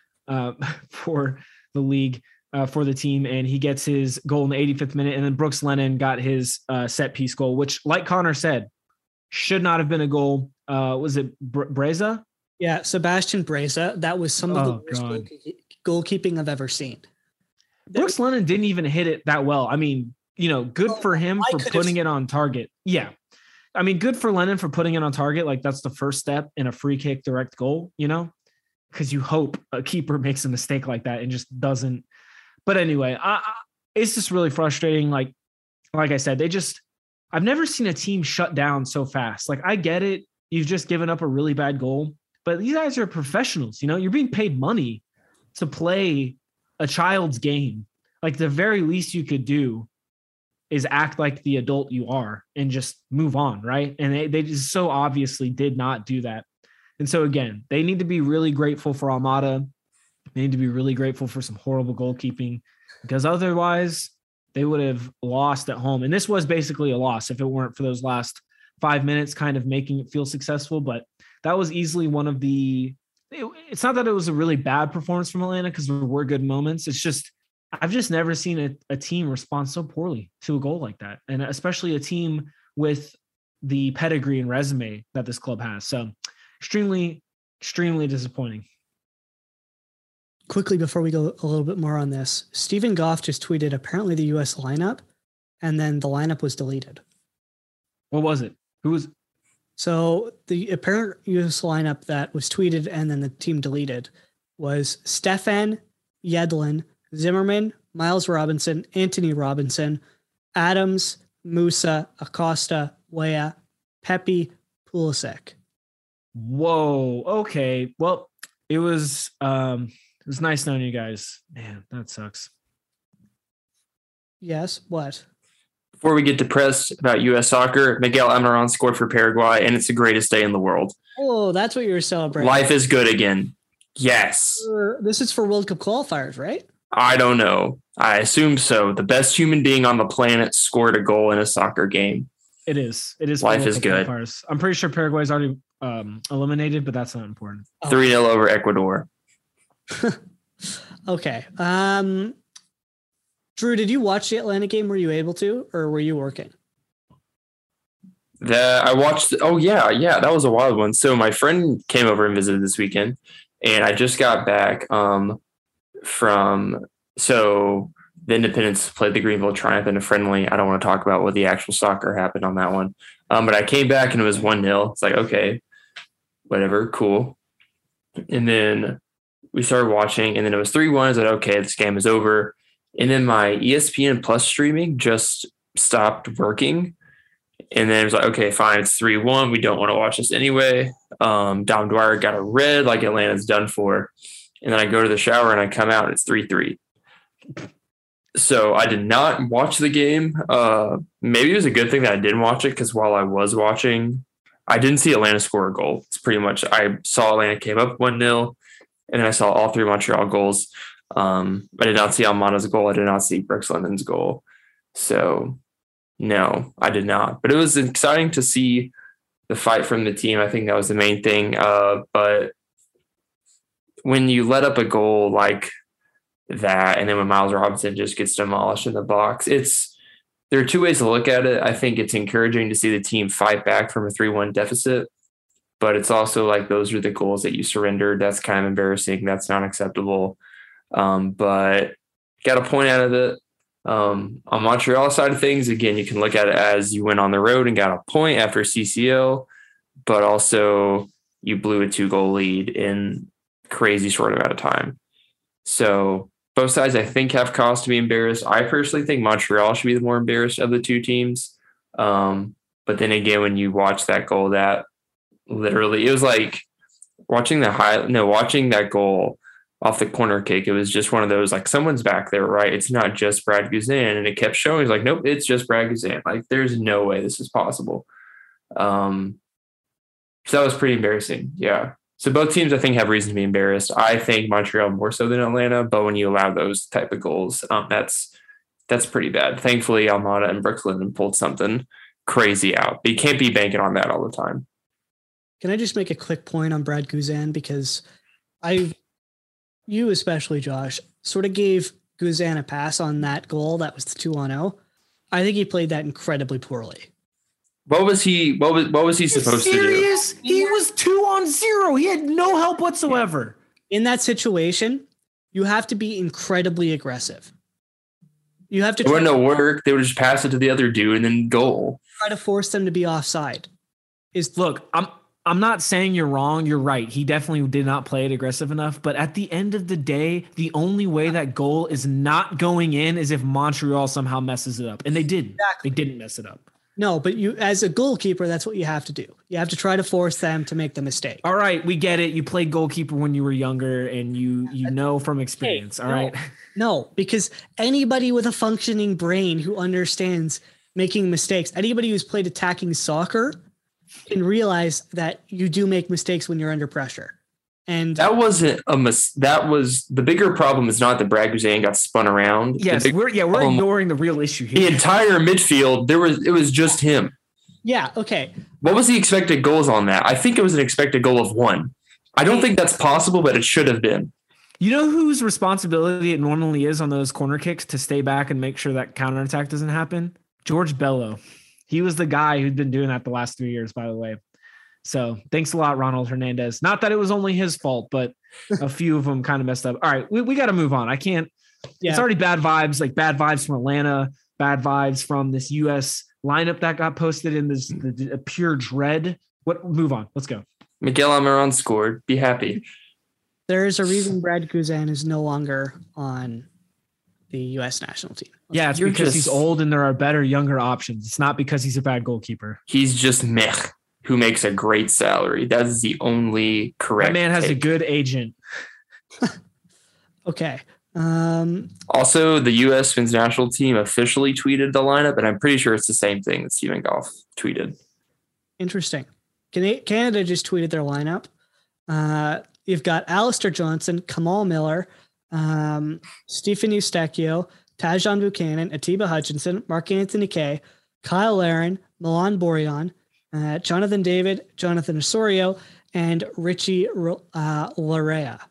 the league, for the team, and he gets his goal in the 85th minute. And then Brooks Lennon got his set piece goal, which, like Connor said, should not have been a goal. Was it Breza? Yeah, Sebastian Breza. That was some of the worst goalkeeping I've ever seen. Brooks Lennon didn't even hit it that well. I mean, good for him for putting it on target. Yeah. I mean, good for Lennon for putting it on target. Like, that's the first step in a free kick direct goal, because you hope a keeper makes a mistake like that and just doesn't. But anyway, it's just really frustrating. Like I said, I've never seen a team shut down so fast. Like, I get it. You've just given up a really bad goal, but these guys are professionals. You're being paid money to play a child's game. Like, the very least you could do is act like the adult you are and just move on. Right. And they just so obviously did not do that. And so, again, they need to be really grateful for Almada. They need to be really grateful for some horrible goalkeeping, because otherwise they would have lost at home. And this was basically a loss if it weren't for those last 5 minutes kind of making it feel successful. But that was easily one of it's not that it was a really bad performance from Atlanta, because there were good moments. It's just, I've just never seen a team respond so poorly to a goal like that. And especially a team with the pedigree and resume that this club has. So extremely, extremely disappointing. Quickly, before we go a little bit more on this, Stephen Goff just tweeted apparently the U.S. lineup, and then the lineup was deleted. What was it? Who was? So the apparent U.S. lineup that was tweeted and then the team deleted was Stefan, Yedlin, Zimmerman, Miles Robinson, Anthony Robinson, Adams, Musa, Acosta, Weah, Pepe, Pulisic. Whoa. Okay. Well, it was nice knowing you guys. Man, that sucks. Yes. What? Before we get depressed about U.S. soccer, Miguel Almiron scored for Paraguay, and it's the greatest day in the world. Oh, that's what you were celebrating. Life is good again. Yes. This is for World Cup qualifiers, right? I don't know. I assume so. The best human being on the planet scored a goal in a soccer game. It is. Life is good. Qualifiers. I'm pretty sure Paraguay's already eliminated, but that's not important. 3-0 over Ecuador. Okay. Drew, did you watch the Atlanta game? Were you able to, or were you working? I watched. Oh yeah, that was a wild one. So my friend came over and visited this weekend, and I just got back from. So The Independents played the Greenville Triumph in a friendly. I don't want to talk about what the actual soccer happened on that one. But I came back and it was 1-0. It's like, okay, whatever, cool. And then we started watching, and then it was 3-1. I was like, okay, this game is over. And then my ESPN Plus streaming just stopped working. And then it was like, okay, fine, it's 3-1. We don't want to watch this anyway. Dom Dwyer got a red, like Atlanta's done for. And then I go to the shower and I come out and it's 3-3. So I did not watch the game. Maybe it was a good thing that I didn't watch it, because while I was watching, I didn't see Atlanta score a goal. It's pretty much, I saw Atlanta came up 1-0, and then I saw all 3 Montreal goals. I did not see Almada's goal. I did not see Brooks London's goal. So no, I did not. But it was exciting to see the fight from the team. I think that was the main thing. But when you let up a goal like that, and then when Miles Robinson just gets demolished in the box, there are 2 ways to look at it. I think it's encouraging to see the team fight back from a 3-1 deficit, but it's also like, those are the goals that you surrendered. That's kind of embarrassing. That's not acceptable. But got a point out of it. On Montreal side of things, again, you can look at it as you went on the road and got a point after CCL, but also you blew a 2-goal lead in crazy short amount of time. So both sides, I think, have cause to be embarrassed. I personally think Montreal should be the more embarrassed of the 2 teams. But then again, when you watch that goal, that literally, it was like watching that goal off the corner kick. It was just one of those, like, someone's back there, right? It's not just Brad Guzan. And it kept showing, it's like, nope, it's just Brad Guzan. Like, there's no way this is possible. So that was pretty embarrassing. Yeah. So both teams, I think, have reason to be embarrassed. I think Montreal more so than Atlanta, but when you allow those type of goals, that's pretty bad. Thankfully, Almada and Brooks London pulled something crazy out. But you can't be banking on that all the time. Can I just make a quick point on Brad Guzan? Because you especially, Josh, sort of gave Guzan a pass on that goal. That was the 2-0. I think he played that incredibly poorly. What was he supposed to do? He was 2-0. He had no help whatsoever. In that situation, you have to be incredibly aggressive. You have to It wouldn't work. They would just pass it to the other dude and then goal. Try to force them to be offside. Look, I'm not saying you're wrong. You're right. He definitely did not play it aggressive enough. But at the end of the day, the only way that goal is not going in is if Montreal somehow messes it up. And they did. Exactly. They didn't mess it up. No, but you, as a goalkeeper, that's what you have to do. You have to try to force them to make the mistake. All right, we get it. You played goalkeeper when you were younger, and you know from experience. All right. No, because anybody with a functioning brain who understands making mistakes, anybody who's played attacking soccer can realize that you do make mistakes when you're under pressure. And that wasn't that was the bigger problem. Is not that Brad Guzan got spun around. Yes, we're ignoring the real issue here. The entire midfield, it was just him. Yeah. Okay. What was the expected goals on that? I think it was an expected goal of 1. I don't think that's possible, but it should have been. You know whose responsibility it normally is on those corner kicks to stay back and make sure that counterattack doesn't happen? George Bello. He was the guy who'd been doing that the last 3 years, by the way. So thanks a lot, Ronald Hernandez. Not that it was only his fault, but a few of them kind of messed up. All right, we got to move on. I can't. Yeah. It's already bad vibes, like bad vibes from Atlanta, bad vibes from this U.S. lineup that got posted in this the pure dread. Move on. Let's go. Miguel Almiron scored. Be happy. There is a reason Brad Guzan is no longer on the U.S. national team. Yeah, it's because he's old and there are better, younger options. It's not because he's a bad goalkeeper. He's just meh. Who makes a great salary. That is the only correct. That man has a good agent. Okay. Also, the U.S. men's national team officially tweeted the lineup, and I'm pretty sure it's the same thing that Stephen Goff tweeted. Interesting. Canada just tweeted their lineup. You've got Alistair Johnson, Kamal Miller, Stephen Eustachio, Tajon Buchanan, Atiba Hutchinson, Mark Anthony Kaye, Kyle Larin, Milan Borjan, Jonathan David, Jonathan Osorio, and Richie Larea.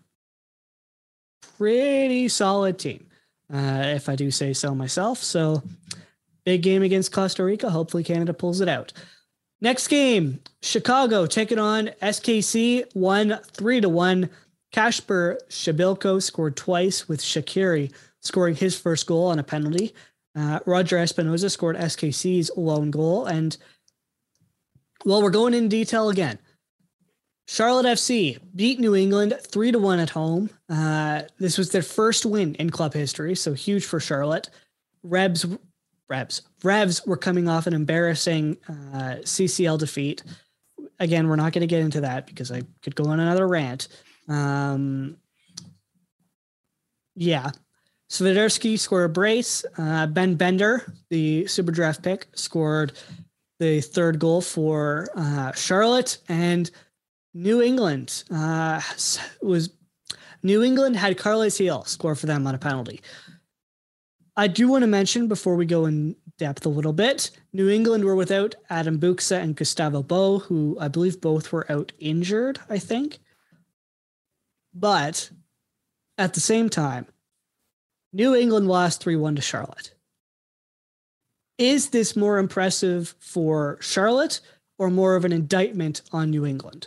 Pretty solid team, if I do say so myself. So big game against Costa Rica. Hopefully Canada pulls it out. Next game, Chicago taking on SKC, won 3-1. Kasper Shabilko scored twice with Shaqiri scoring his first goal on a penalty. Roger Espinoza scored SKC's lone goal. And, well, we're going in detail again. Charlotte FC beat New England 3-1 at home. This was their first win in club history, so huge for Charlotte. Revs were coming off an embarrassing CCL defeat. Again, we're not going to get into that because I could go on another rant. Swiderski scored a brace. Ben Bender, the Super Draft pick, scored the third goal for Charlotte. And New England had Carles Gil score for them on a penalty. I do want to mention before we go in depth a little bit, New England were without Adam Buxa and Gustavo Bo, who I believe both were out injured, I think. But at the same time, New England lost 3-1 to Charlotte. Is this more impressive for Charlotte or more of an indictment on New England?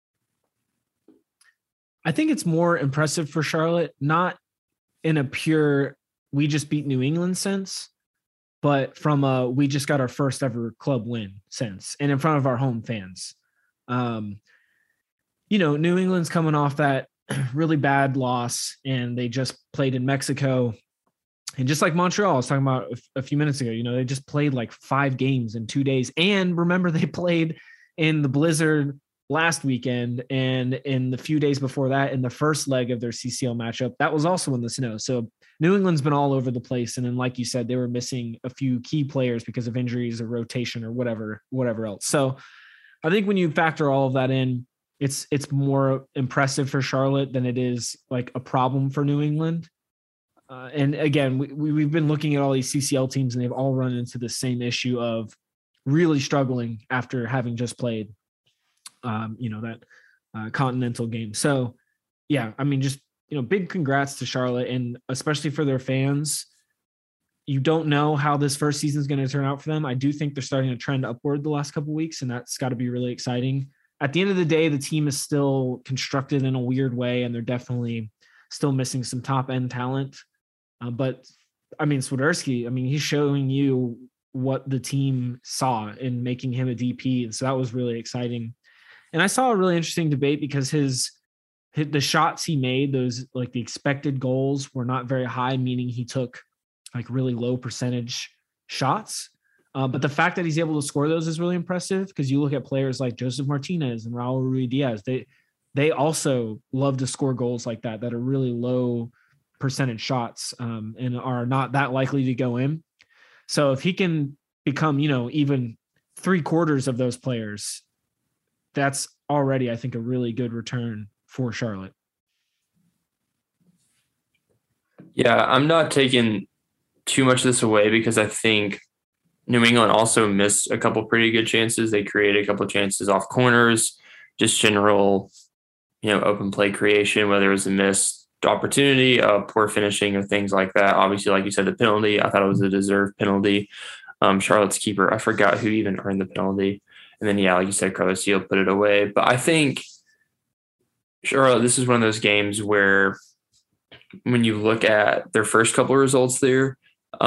I think it's more impressive for Charlotte, not in a pure we just beat New England sense, but from a we just got our first ever club win sense and in front of our home fans. New England's coming off that really bad loss and they just played in Mexico. And just like Montreal, I was talking about a few minutes ago, they just played like 5 games in 2 days. And remember, they played in the blizzard last weekend, and in the few days before that, in the first leg of their CCL matchup, that was also in the snow. So New England's been all over the place. And then, like you said, they were missing a few key players because of injuries or rotation or whatever else. So I think when you factor all of that in, it's more impressive for Charlotte than it is like a problem for New England. And again, we've been looking at all these CCL teams and they've all run into the same issue of really struggling after having just played that continental game. So yeah, I mean, just, big congrats to Charlotte, and especially for their fans. You don't know how this first season is going to turn out for them. I do think they're starting to trend upward the last couple of weeks, and that's got to be really exciting. At the end of the day, the team is still constructed in a weird way, and they're definitely still missing some top end talent. But I mean, Swiderski, he's showing you what the team saw in making him a DP. And so that was really exciting. And I saw a really interesting debate because the shots he made, those like the expected goals were not very high, meaning he took like really low percentage shots. But the fact that he's able to score those is really impressive because you look at players like Joseph Martinez and Raul Ruidiaz, they also love to score goals like that are really low percentage shots and are not that likely to go in. So if he can become, even 3/4 of those players, that's already, I think, a really good return for Charlotte. Yeah, I'm not taking too much of this away because I think New England also missed a couple pretty good chances. They created a couple of chances off corners, just general, open play creation, whether it was a missed opportunity, poor finishing, or things like that. Obviously, like you said, the penalty, I thought it was a deserved penalty. Charlotte's keeper, I forgot who even earned the penalty. And then, like you said, Carles Gil put it away. But I think Charlotte, this is one of those games where when you look at their first couple of results there,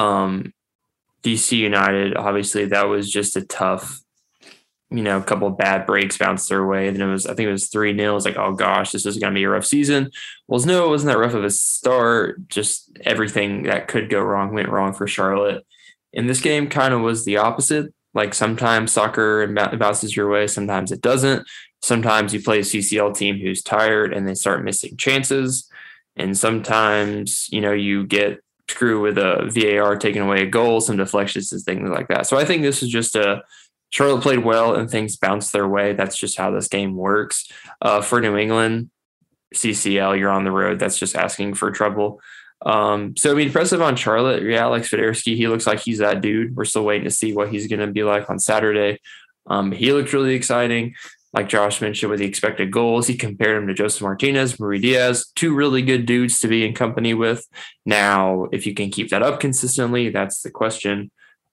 DC United, obviously that was just a tough, a couple of bad breaks bounced their way. Then I think it was 3-0. It's like, oh gosh, this is going to be a rough season. Well, no, it wasn't that rough of a start. Just everything that could go wrong went wrong for Charlotte. And this game kind of was the opposite. Like sometimes soccer bounces your way, sometimes it doesn't. Sometimes you play a CCL team who's tired and they start missing chances. And sometimes, you get screwed with a VAR taking away a goal, some deflections and things like that. So I think this is just Charlotte played well and things bounced their way. That's just how this game works. For New England, CCL, you're on the road. That's just asking for trouble. Impressive on Charlotte. Yeah, like Swiderski, he looks like he's that dude. We're still waiting to see what he's going to be like on Saturday. He looked really exciting. Like Josh mentioned with the expected goals, he compared him to Joseph Martinez, Ruidiaz, 2 really good dudes to be in company with. Now, if you can keep that up consistently, that's the question.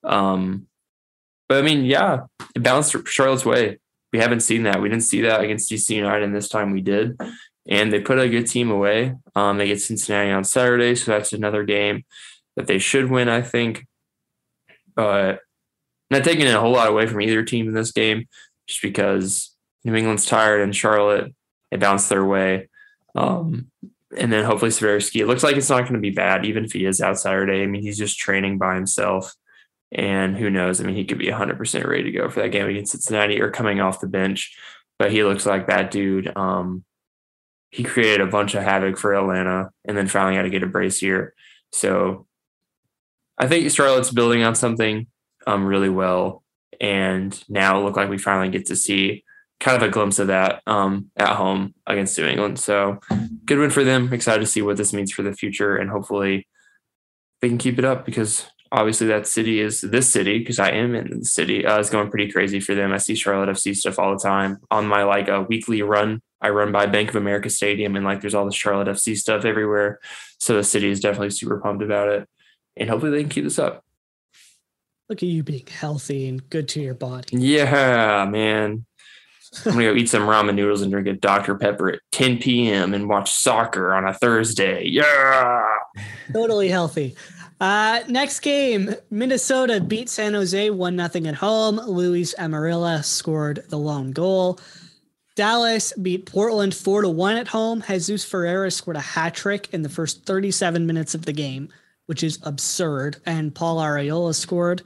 But it bounced Charlotte's way. We haven't seen that. We didn't see that against DC United, and this time we did. and they put a good team away. They get Cincinnati on Saturday, so that's another game that they should win, I think. But not taking a whole lot away from either team in this game, just because New England's tired and Charlotte, they bounce their way. And then hopefully Swiderski. It looks like it's not going to be bad, even if he is out Saturday. I mean, he's just training by himself. And who knows? I mean, he could be 100% ready to go for that game against Cincinnati or coming off the bench. But he looks like that dude. He created a bunch of havoc for Atlanta and then finally had to get a brace here. So I think Charlotte's building on something really well. And now it looked like we finally get to see kind of a glimpse of that at home against New England. So good win for them. Excited to see what this means for the future. And hopefully they can keep it up, because obviously that city is this city, because I am in the city, is going pretty crazy for them. I see Charlotte FC stuff all the time on my a weekly run. I run by Bank of America Stadium, and there's all the Charlotte FC stuff everywhere. So the city is definitely super pumped about it. And hopefully they can keep this up. Look at you being healthy and good to your body. Yeah, man. I'm going to go eat some ramen noodles and drink a Dr. Pepper at 10 p.m. and watch soccer on a Thursday. Yeah. Totally healthy. Next game, Minnesota beat San Jose 1-0 at home. Luis Amarilla scored the lone goal. Dallas beat Portland 4-1 at home. Jesus Ferreira scored a hat trick in the first 37 minutes of the game, which is absurd. And Paul Arriola scored.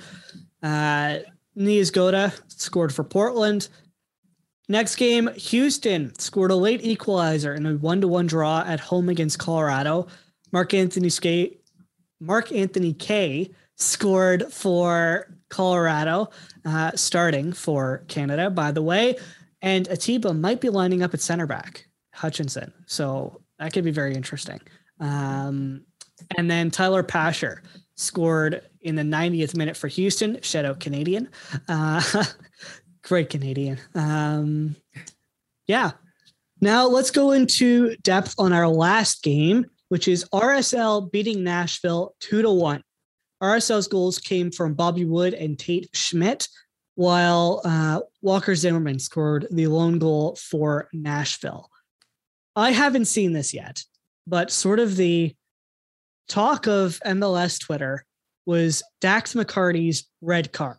Niezgoda scored for Portland. Next game, Houston scored a late equalizer in a 1-1 draw at home against Colorado. Mark Anthony Kaye scored for Colorado, starting for Canada, by the way. And Atiba might be lining up at center back, Hutchinson. So that could be very interesting. And then Tyler Pasher scored in the 90th minute for Houston. Shout out Canadian. Great Canadian. Yeah. Now let's go into depth on our last game, which is RSL beating Nashville 2-1. RSL's goals came from Bobby Wood and Tate Schmidt, while Walker Zimmerman scored the lone goal for Nashville. I haven't seen this yet, but sort of the talk of MLS Twitter was Dax McCarty's red card.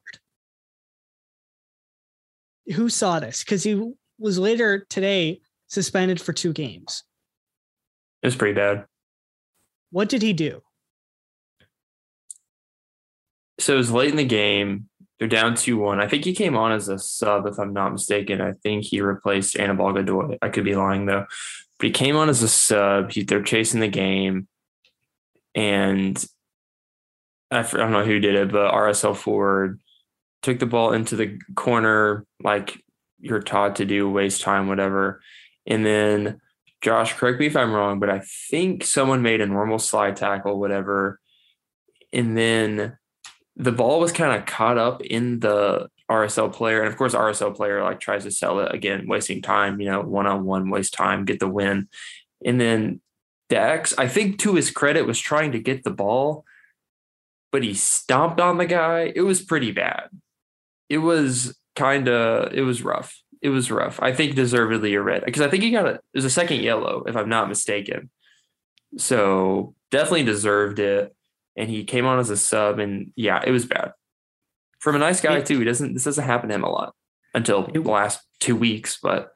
Who saw this? Because he was later today suspended for 2 games. It was pretty bad. What did he do? So it was late in the game. They're down 2-1. I think he came on as a sub, if I'm not mistaken. I think he replaced Anibal Godoy. I could be lying, though. But he came on as a sub. They're chasing the game. And I don't know who did it, but RSL forward took the ball into the corner like you're taught to do, waste time, whatever. And then, Josh, correct me if I'm wrong, but I think someone made a normal slide tackle, whatever. And then the ball was kind of caught up in the RSL player. And of course, RSL player tries to sell it again, wasting time, one-on-one, waste time, get the win. And then Dax, I think to his credit, was trying to get the ball, but he stomped on the guy. It was pretty bad. It was rough. It was rough. I think deservedly a red, because I think it was a second yellow, if I'm not mistaken. So definitely deserved it. And he came on as a sub, and yeah, it was bad. From a nice guy too. This doesn't happen to him a lot until the last 2 weeks, but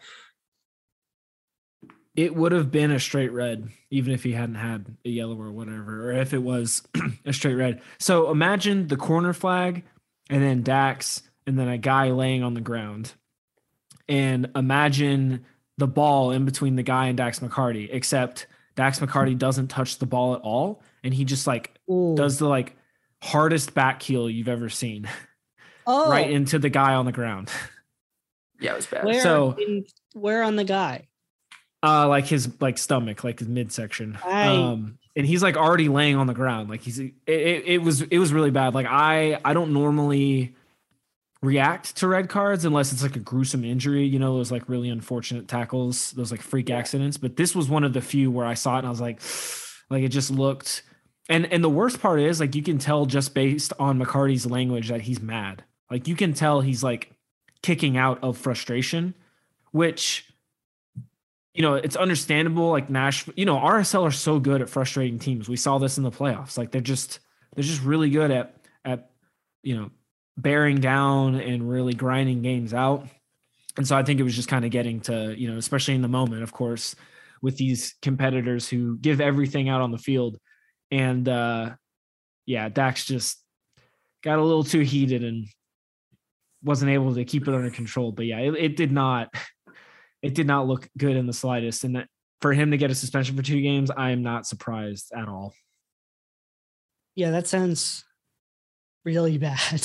it would have been a straight red, even if he hadn't had a yellow or whatever, or if it was a straight red. So imagine the corner flag and then Dax and then a guy laying on the ground. And imagine the ball in between the guy and Dax McCarty, except Dax McCarty doesn't touch the ball at all. And he just does the hardest back heel you've ever seen. Oh, right into the guy on the ground. Yeah, it was bad. Where on the guy? His stomach, his midsection. And he's already laying on the ground. It was really bad. I don't normally react to red cards unless it's a gruesome injury, those really unfortunate tackles, those freak accidents. But this was one of the few where I saw it and I was it just looked, and the worst part is you can tell just based on McCarty's language that he's mad. You can tell he's kicking out of frustration, which It's understandable. Like Nashville, RSL are so good at frustrating teams. We saw this in the playoffs. Like they're just really good at bearing down and really grinding games out. And so I think it was just kind of getting to, especially in the moment, of course, with these competitors who give everything out on the field. And Dax just got a little too heated and wasn't able to keep it under control. But yeah, it did not look good in the slightest. And that, for him to get a suspension for 2 games, I am not surprised at all. Yeah, that sounds really bad.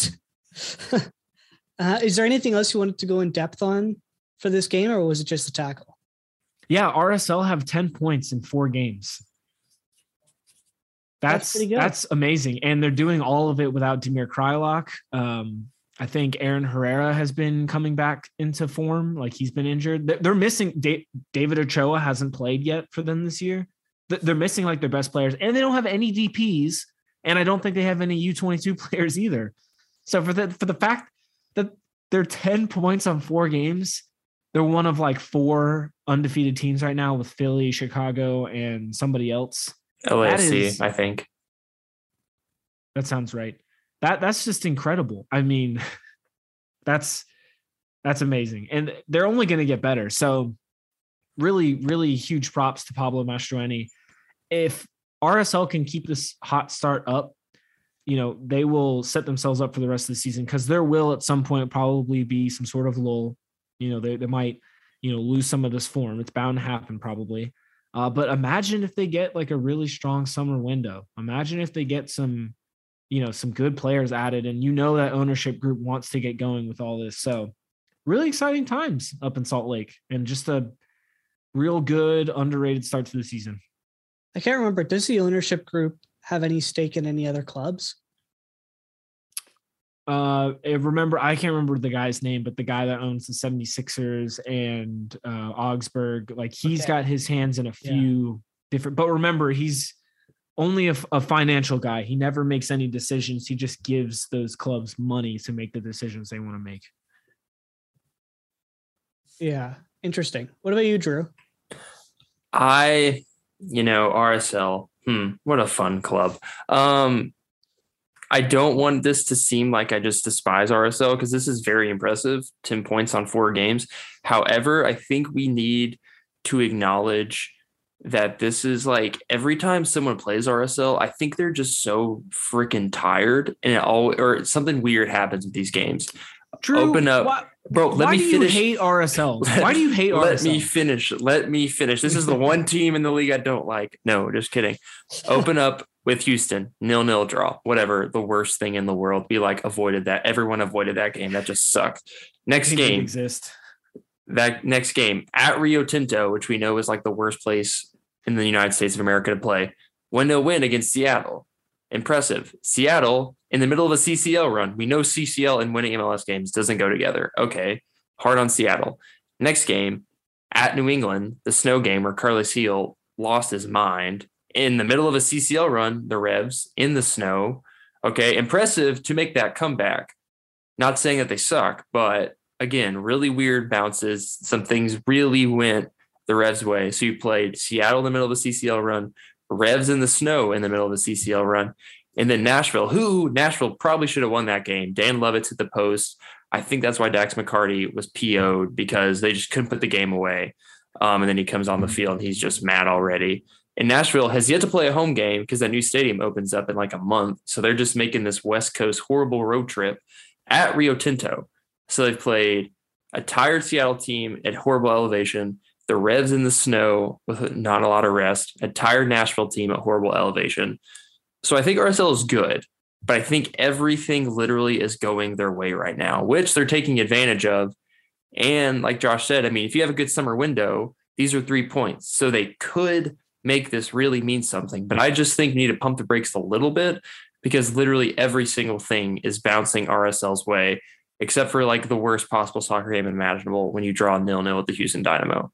Is there anything else you wanted to go in depth on for this game, or was it just a tackle? Yeah, RSL have 10 points in 4 games. That's pretty good. That's amazing. And they're doing all of it without Damir Kreilach. I think Aaron Herrera has been coming back into form. Like he's been injured. They're missing David Ochoa hasn't played yet for them this year. They're missing like their best players, and they don't have any DPs. And I don't think they have any U22 players either. So for the fact that they're 10 points on 4 games, they're one of like 4 undefeated teams right now with Philly, Chicago, and somebody else. LAFC, I think. That sounds right. That's just incredible. I mean, that's amazing. And they're only going to get better. So really, really huge props to Pablo Mastroeni. If RSL can keep this hot start up, they will set themselves up for the rest of the season, because there will at some point probably be some sort of lull. They might, lose some of this form. It's bound to happen probably. But imagine if they get like a really strong summer window. Imagine if they get some good players added, and that ownership group wants to get going with all this. So really exciting times up in Salt Lake, and just a real good underrated start to the season. I can't remember. Does the ownership group have any stake in any other clubs? I can't remember the guy's name, but the guy that owns the 76ers and Augsburg, like he's got his hands in a few different, but remember, he's only a financial guy. He never makes any decisions. He just gives those clubs money to make the decisions they want to make. Yeah. Interesting. What about you, Drew? RSL, what a fun club. I don't want this to seem like I just despise RSL, because this is very impressive. 10 points on 4 games. However, I think we need to acknowledge that this is like every time someone plays RSL, I think they're just so freaking tired, and or something weird happens with these games. Drew, open up. Bro, let me finish. Why do you hate RSL? Why do you hate RSL? Let me finish. This is the one team in the league I don't like. No, just kidding. Open up with Houston, 0-0 draw, whatever, the worst thing in the world. Be like, avoided that. Everyone avoided that game. That just sucked. Next game. That next game at Rio Tinto, which we know is like the worst place in the United States of America to play. 1-0 win against Seattle. Impressive. Seattle in the middle of a CCL run. We know CCL and winning MLS games doesn't go together. Okay. Hard on Seattle. Next game at New England, the snow game where Carlos Gil lost his mind in the middle of a CCL run, the Revs in the snow. Okay. Impressive to make that comeback. Not saying that they suck, but again, really weird bounces. Some things really went the Revs' way. So you played Seattle in the middle of a CCL run, Revs in the snow in the middle of a CCL run, and then Nashville probably should have won that game. Dan Lovitz hit the post. I think that's why Dax McCarty was PO'd, because they just couldn't put the game away. And then he comes on the field and he's just mad already. And Nashville has yet to play a home game because that new stadium opens up in like a month. So they're just making this West Coast horrible road trip at Rio Tinto. So they've played a tired Seattle team at horrible elevation, the Revs in the snow with not a lot of rest, a tired Nashville team at horrible elevation. So I think RSL is good, but I think everything literally is going their way right now, which they're taking advantage of. And like Josh said, I mean, if you have a good summer window, these are 3 points. So they could make this really mean something. But I just think you need to pump the brakes a little bit, because literally every single thing is bouncing RSL's way, except for like the worst possible soccer game imaginable when you draw 0-0 with the Houston Dynamo.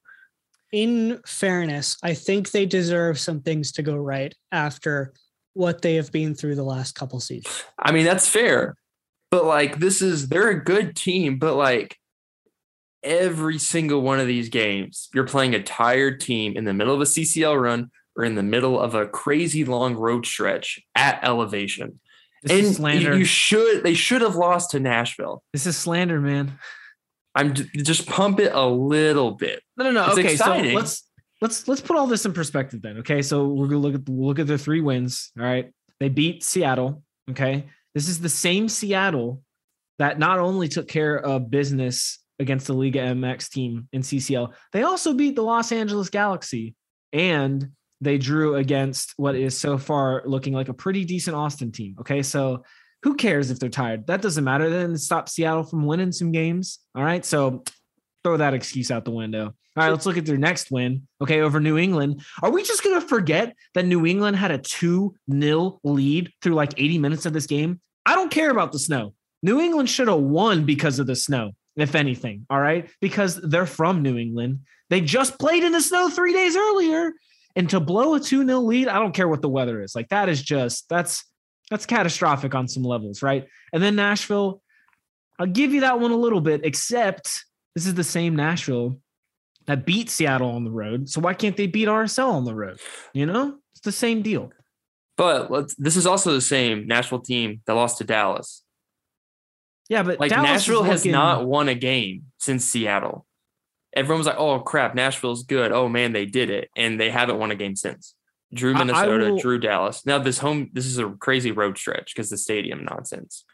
In fairness, I think they deserve some things to go right after what they have been through the last couple seasons. I mean, that's fair. But like, they're a good team, but like, every single one of these games, you're playing a tired team in the middle of a CCL run or in the middle of a crazy long road stretch at elevation. This is slander. They should have lost to Nashville. This is slander, man. I'm just pump it a little bit. No. It's okay, exciting. so let's put all this in perspective then. Okay, so we're gonna look at the 3 wins. All right, they beat Seattle. Okay, this is the same Seattle that not only took care of business against the Liga MX team in CCL, they also beat the Los Angeles Galaxy, and they drew against what is so far looking like a pretty decent Austin team. Okay, so who cares if they're tired? That doesn't matter. Then stop Seattle from winning some games. All right, so throw that excuse out the window. All right, let's look at their next win. Okay, over New England. Are we just going to forget that New England had a 2-0 lead through like 80 minutes of this game? I don't care about the snow. New England should have won because of the snow, if anything. All right, because they're from New England. They just played in the snow 3 days earlier. And to blow a 2-0 lead, I don't care what the weather is. Like that is just, that's catastrophic on some levels, right? And then Nashville, I'll give you that one a little bit, except this is the same Nashville that beat Seattle on the road. So why can't they beat RSL on the road? You know, it's the same deal. But this is also the same Nashville team that lost to Dallas. Yeah, but like Dallas Nashville has not won a game since Seattle. Everyone was like, oh, crap, Nashville's good. Oh, man, they did it. And they haven't won a game since. Drew Minnesota, drew Dallas. Now this is a crazy road stretch because the stadium nonsense.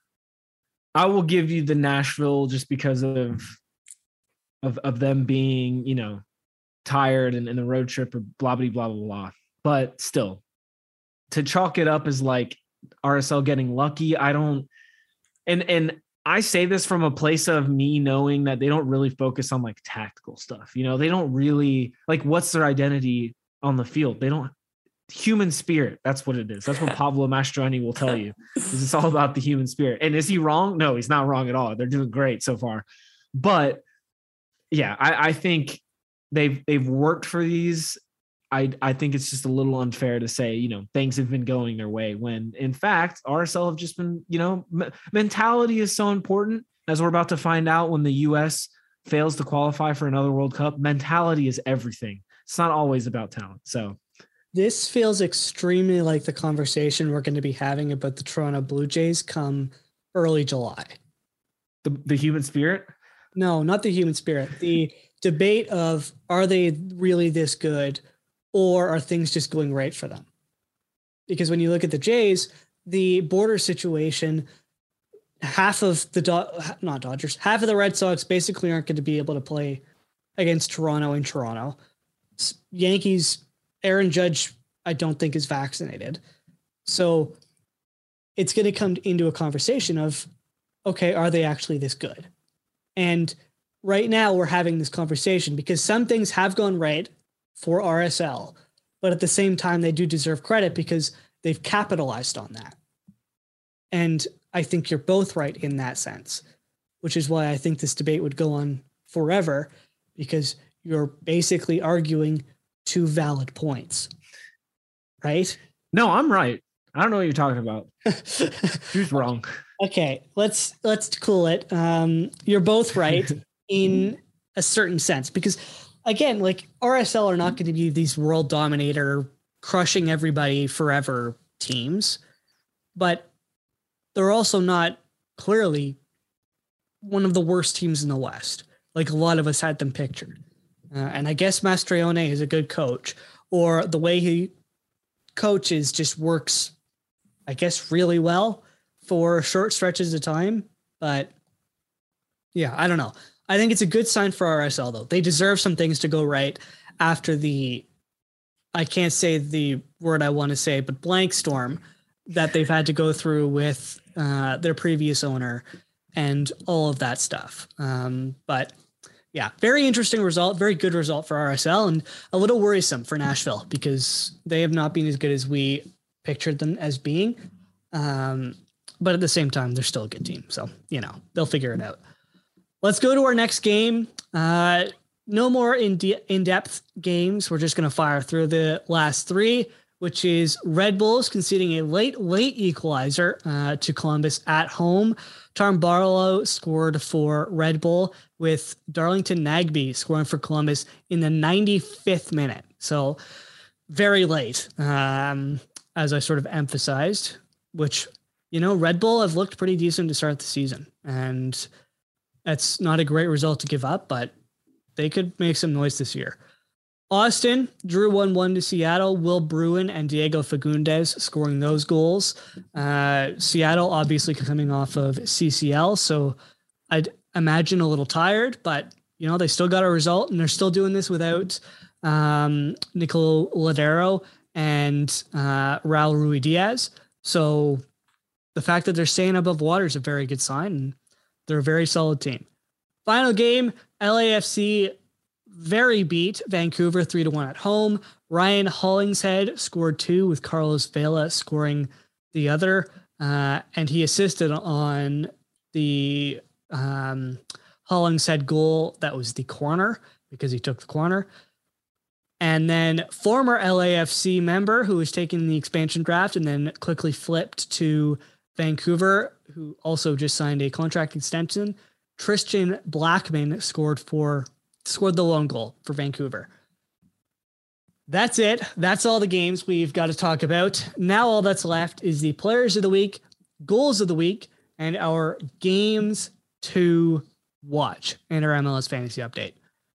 I will give you the Nashville just because of them being, you know, tired and the road trip or blah, blah, blah, blah, blah. But still, to chalk it up as like RSL getting lucky, I don't – and I say this from a place of me knowing that they don't really focus on like tactical stuff. You know, they don't really like what's their identity on the field. They don't human spirit. That's what it is. That's what Pablo Mastroeni will tell you. It's all about the human spirit. And is he wrong? No, he's not wrong at all. They're doing great so far. But yeah, I think they've worked for these. I think it's just a little unfair to say, you know, things have been going their way when in fact RSL have just been, you know, mentality is so important, as we're about to find out when the US fails to qualify for another World Cup. Mentality is everything. It's not always about talent. So this feels extremely like the conversation we're going to be having about the Toronto Blue Jays come early July. The human spirit? No, not the human spirit. The debate of, are they really this good? Or are things just going right for them? Because when you look at the Jays, the border situation, half of the Red Sox basically aren't going to be able to play against Toronto in Toronto. Yankees, Aaron Judge, I don't think is vaccinated. So it's going to come into a conversation of, okay, are they actually this good? And right now we're having this conversation because some things have gone right for RSL, but at the same time, they do deserve credit because they've capitalized on that. And I think you're both right in that sense, which is why I think this debate would go on forever, because you're basically arguing two valid points, right? No, I'm right. I don't know what you're talking about. Who's wrong? Okay, let's cool it. You're both right in a certain sense, because again, like RSL are not going to be these world dominator, crushing everybody forever teams, but they're also not clearly one of the worst teams in the West. Like a lot of us had them pictured. And I guess Mastroeni is a good coach, or the way he coaches just works, I guess, really well for short stretches of time. But yeah, I don't know. I think it's a good sign for RSL, though. They deserve some things to go right after I can't say the word I want to say, but blank storm that they've had to go through with their previous owner and all of that stuff. But yeah, very interesting result, very good result for RSL, and a little worrisome for Nashville because they have not been as good as we pictured them as being. But at the same time, they're still a good team. So, you know, they'll figure it out. Let's go to our next game. No more in-depth games. We're just going to fire through the last three which is Red Bulls conceding a late equalizer to Columbus at home. Tom Barlow scored for Red Bull, with Darlington Nagbe scoring for Columbus in the 95th minute. So very late, as I sort of emphasized, which, Red Bull have looked pretty decent to start the season. And that's not a great result to give up, but they could make some noise this year. Austin drew 1-1 to Seattle. Will Bruin and Diego Fagundes scoring those goals. Seattle obviously coming off of CCL, so I'd imagine a little tired, but they still got a result, and they're still doing this without Nicolo Ladero and Raul Ruidiaz. So the fact that they're staying above water is a very good sign, and they're a very solid team. Final game, LAFC very beat Vancouver 3-1 at home. Ryan Hollingshead scored 2, with Carlos Vela scoring the other. And he assisted on the Hollingshead goal. That was the corner, because he took the corner. And then former LAFC member who was taking the expansion draft and then quickly flipped to Vancouver, who also just signed a contract extension, Tristan Blackman scored the lone goal for Vancouver. That's it. That's all the games we've got to talk about. Now all that's left is the players of the week, goals of the week, and our games to watch in our MLS fantasy update.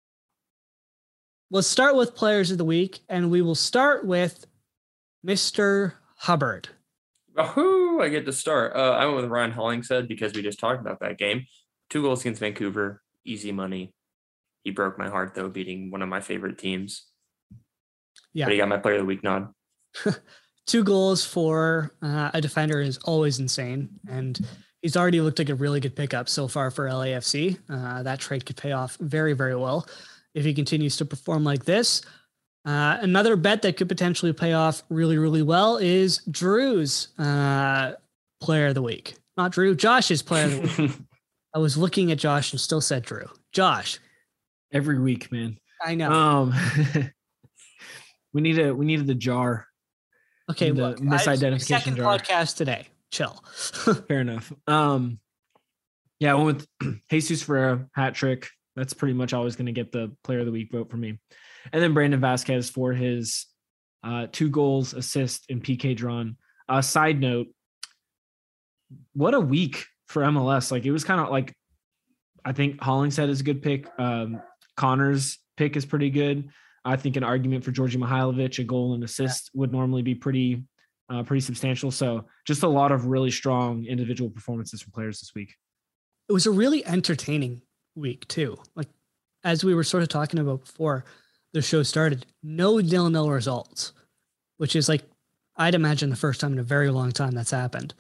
Let's start with players of the week, and we will start with Mr. Hubbard. I get to start. I went with Ryan Hollingshead because we just talked about that game. 2 goals against Vancouver, easy money. He broke my heart, though, beating one of my favorite teams. Yeah. But he got my player of the week nod. 2 goals for a defender is always insane. And he's already looked like a really good pickup so far for LAFC. That trade could pay off very, very well if he continues to perform like this. Another bet that could potentially pay off really, really well is Drew's player of the week. Not Drew, Josh's player of the week. I was looking at Josh and still said Drew. Josh. Every week, man. I know. We needed the jar. Okay, the misidentification second jar. Podcast today. Chill. Fair enough. I went with Jesus Ferreira, hat trick. That's pretty much always going to get the player of the week vote for me. And then Brandon Vasquez for his 2 goals, assist, and PK drawn. Side note, what a week for MLS. Like, it was kind of like, I think Hollingshead is a good pick. Connor's pick is pretty good. I think an argument for Georgi Mihailovic, a goal and assist, would normally be pretty substantial. So just a lot of really strong individual performances from players this week. It was a really entertaining week too. Like, as we were sort of talking about before the show started, no 0-0 results, which is, like, I'd imagine the first time in a very long time that's happened.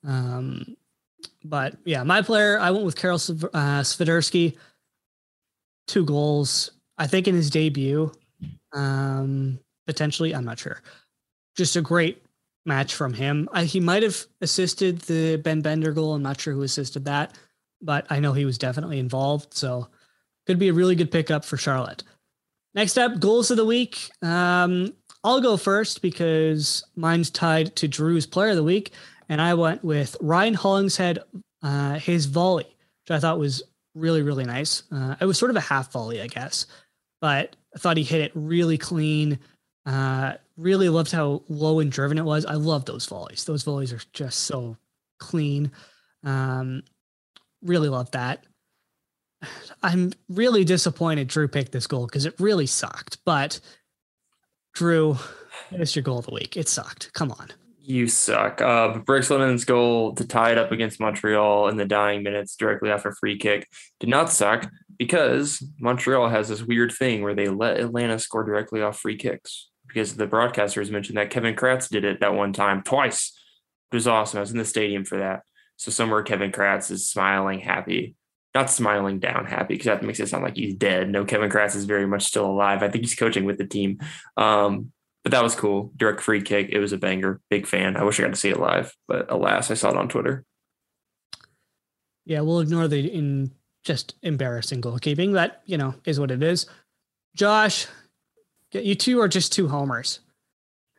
But yeah, my player, I went with Karol Swiderski. 2 goals, I think, in his debut. Potentially, I'm not sure. Just a great match from him. He might have assisted the Ben Bender goal. I'm not sure who assisted that, but I know he was definitely involved. So could be a really good pickup for Charlotte. Next up, goals of the week. I'll go first because mine's tied to Drew's player of the week. And I went with Ryan Hollingshead, his volley, which I thought was really, really nice. It was sort of a half volley, I guess, but I thought he hit it really clean. Really loved how low and driven it was. I love those volleys. Those volleys are just so clean. Really love that. I'm really disappointed Drew picked this goal because it really sucked. But Drew, it's your goal of the week. It sucked. Come on. You suck. Brooks Lennon's goal to tie it up against Montreal in the dying minutes directly after a free kick did not suck because Montreal has this weird thing where they let Atlanta score directly off free kicks, because the broadcasters mentioned that Kevin Kratz did it that one time twice. It was awesome. I was in the stadium for that. So somewhere Kevin Kratz is smiling happy, not smiling down happy, because that makes it sound like he's dead. No, Kevin Kratz is very much still alive. I think he's coaching with the team. But that was cool. Direct free kick. It was a banger. Big fan. I wish I got to see it live, but alas, I saw it on Twitter. Yeah, we'll ignore the just embarrassing goalkeeping. That, is what it is. Josh, you two are just 2 homers.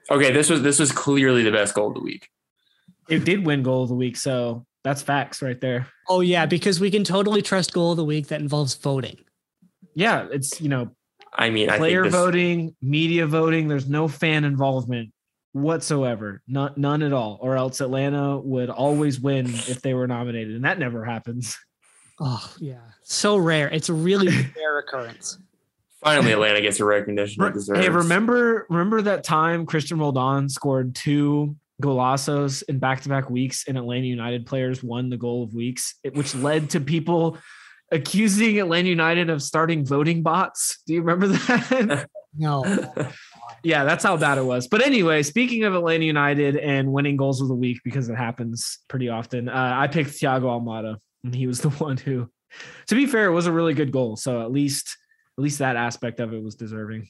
Okay, this was clearly the best goal of the week. It did win goal of the week, so that's facts right there. Oh yeah, because we can totally trust goal of the week that involves voting. Yeah, it's I mean, player voting, media voting. There's no fan involvement whatsoever, none at all, or else Atlanta would always win if they were nominated, and that never happens. Oh yeah, so rare. It's a really rare occurrence. Finally, Atlanta gets a recognition it deserves. Hey, remember that time Christian Roldan scored 2 golazos in back-to-back weeks and Atlanta United players won the goal of weeks, which led to people accusing Atlanta United of starting voting bots. Do you remember that? No. Yeah, that's how bad it was. But anyway, speaking of Atlanta United and winning goals of the week, because it happens pretty often, I picked Thiago Almada, and he was the one who, to be fair, it was a really good goal. So at least that aspect of it was deserving.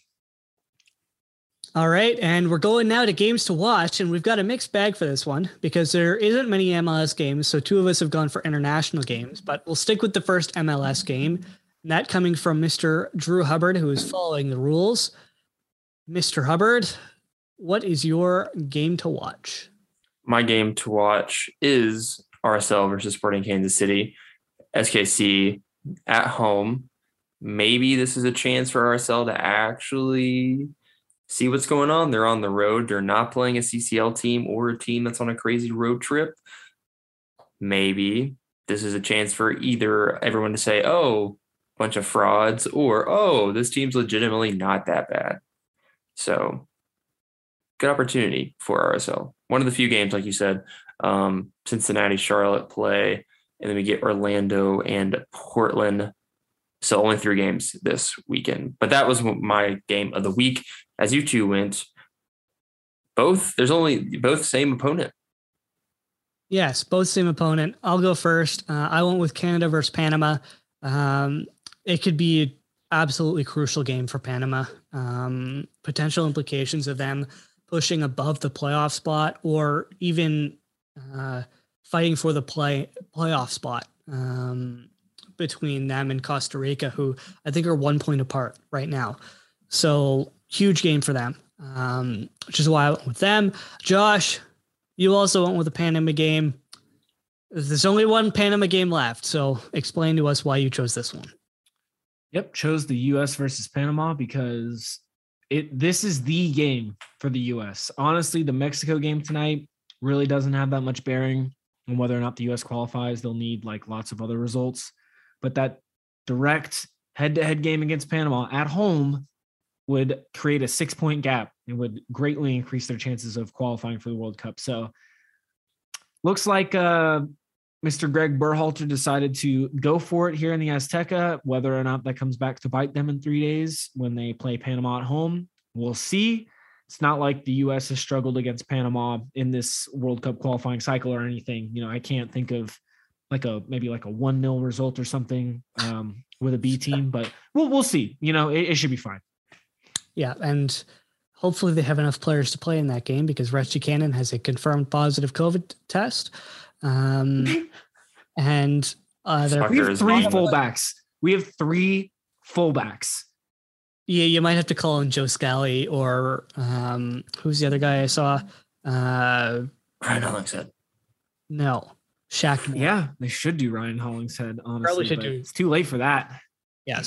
All right, and we're going now to games to watch, and we've got a mixed bag for this one because there isn't many MLS games, so 2 of us have gone for international games, but we'll stick with the first MLS game, and that coming from Mr. Drew Hubbard, who is following the rules. Mr. Hubbard, what is your game to watch? My game to watch is RSL versus Sporting Kansas City. SKC at home. Maybe this is a chance for RSL to actually see what's going on. They're on the road. They're not playing a CCL team or a team that's on a crazy road trip. Maybe this is a chance for either everyone to say, oh, bunch of frauds, or, oh, this team's legitimately not that bad. So good opportunity for RSL. One of the few games, like you said, Cincinnati, Charlotte play, and then we get Orlando and Portland. So only 3 games this weekend. But that was my game of the week. As you two went, both same opponent. Yes, both same opponent. I'll go first. I went with Canada versus Panama. It could be an absolutely crucial game for Panama. Potential implications of them pushing above the playoff spot or even fighting for the playoff spot between them and Costa Rica, who I think are 1 point apart right now. So huge game for them, which is why I went with them. Josh, you also went with a Panama game. There's only one Panama game left, so explain to us why you chose this one. Yep, chose the U.S. versus Panama because this is the game for the U.S. Honestly, the Mexico game tonight really doesn't have that much bearing on whether or not the U.S. qualifies. They'll need lots of other results. But that direct head-to-head game against Panama at home would create a 6-point gap and would greatly increase their chances of qualifying for the World Cup. So looks like Mr. Greg Berhalter decided to go for it here in the Azteca. Whether or not that comes back to bite them in 3 days when they play Panama at home, we'll see. It's not like the U.S. has struggled against Panama in this World Cup qualifying cycle or anything. I can't think of maybe a 1-0 result or something with a B team, but we'll see. It should be fine. Yeah, and hopefully they have enough players to play in that game because Rusty Cannon has a confirmed positive COVID test. And we have 3 fullbacks. We have 3 fullbacks. Yeah, you might have to call in Joe Scally or who's the other guy I saw? Ryan Hollingshead. No, Shaq Moore. Yeah, they should do Ryan Hollingshead, honestly. Probably should do. It's too late for that. Yes.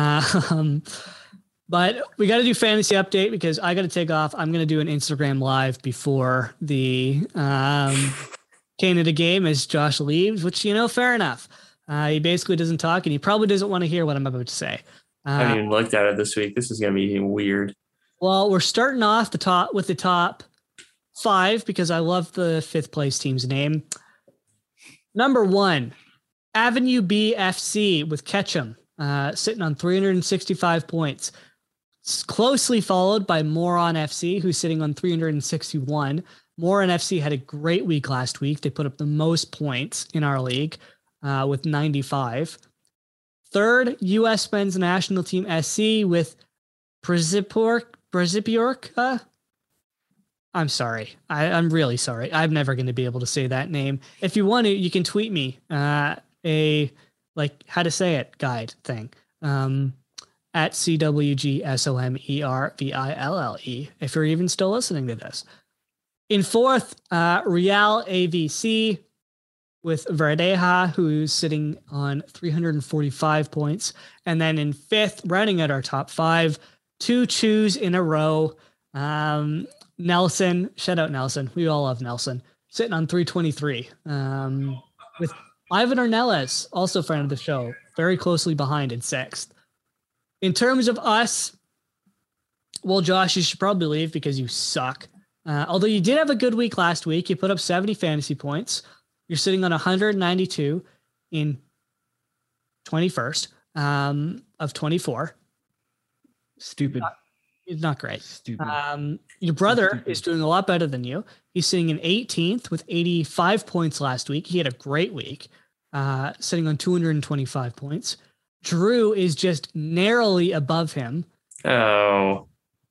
But we got to do fantasy update because I got to take off. I'm going to do an Instagram live before the Canada game as Josh leaves, which, fair enough. He basically doesn't talk and he probably doesn't want to hear what I'm about to say. I haven't even looked at it this week. This is going to be weird. Well, we're starting off the top 5 because I love the 5th place team's name. Number 1, Avenue B FC with Ketchum, sitting on 365 points. It's closely followed by Moron FC, who's sitting on 361. Moron FC had a great week last week. They put up the most points in our league with 95. Third, U.S. men's national team SC with Brzipiorka. I'm sorry. I'm really sorry. I'm never going to be able to say that name. If you want to, you can tweet me a how to say it guide thing. at CWGSOMERVILLE, if you're even still listening to this. In fourth, Real AVC with Verdeja, who's sitting on 345 points. And then in fifth, rounding out our top five, 2 chews in a row. Nelson, shout out Nelson. We all love Nelson, sitting on 323. With Ivan Ornelas, also friend of the show, very closely behind in sixth. In terms of us, well, Josh, you should probably leave because you suck. Although you did have a good week last week. You put up 70 fantasy points. You're sitting on 192 in 21st of 24. Stupid. Not great. Stupid. Your brother is doing a lot better than you. He's sitting in 18th with 85 points last week. He had a great week, sitting on 225 points. Drew is just narrowly above him. Oh.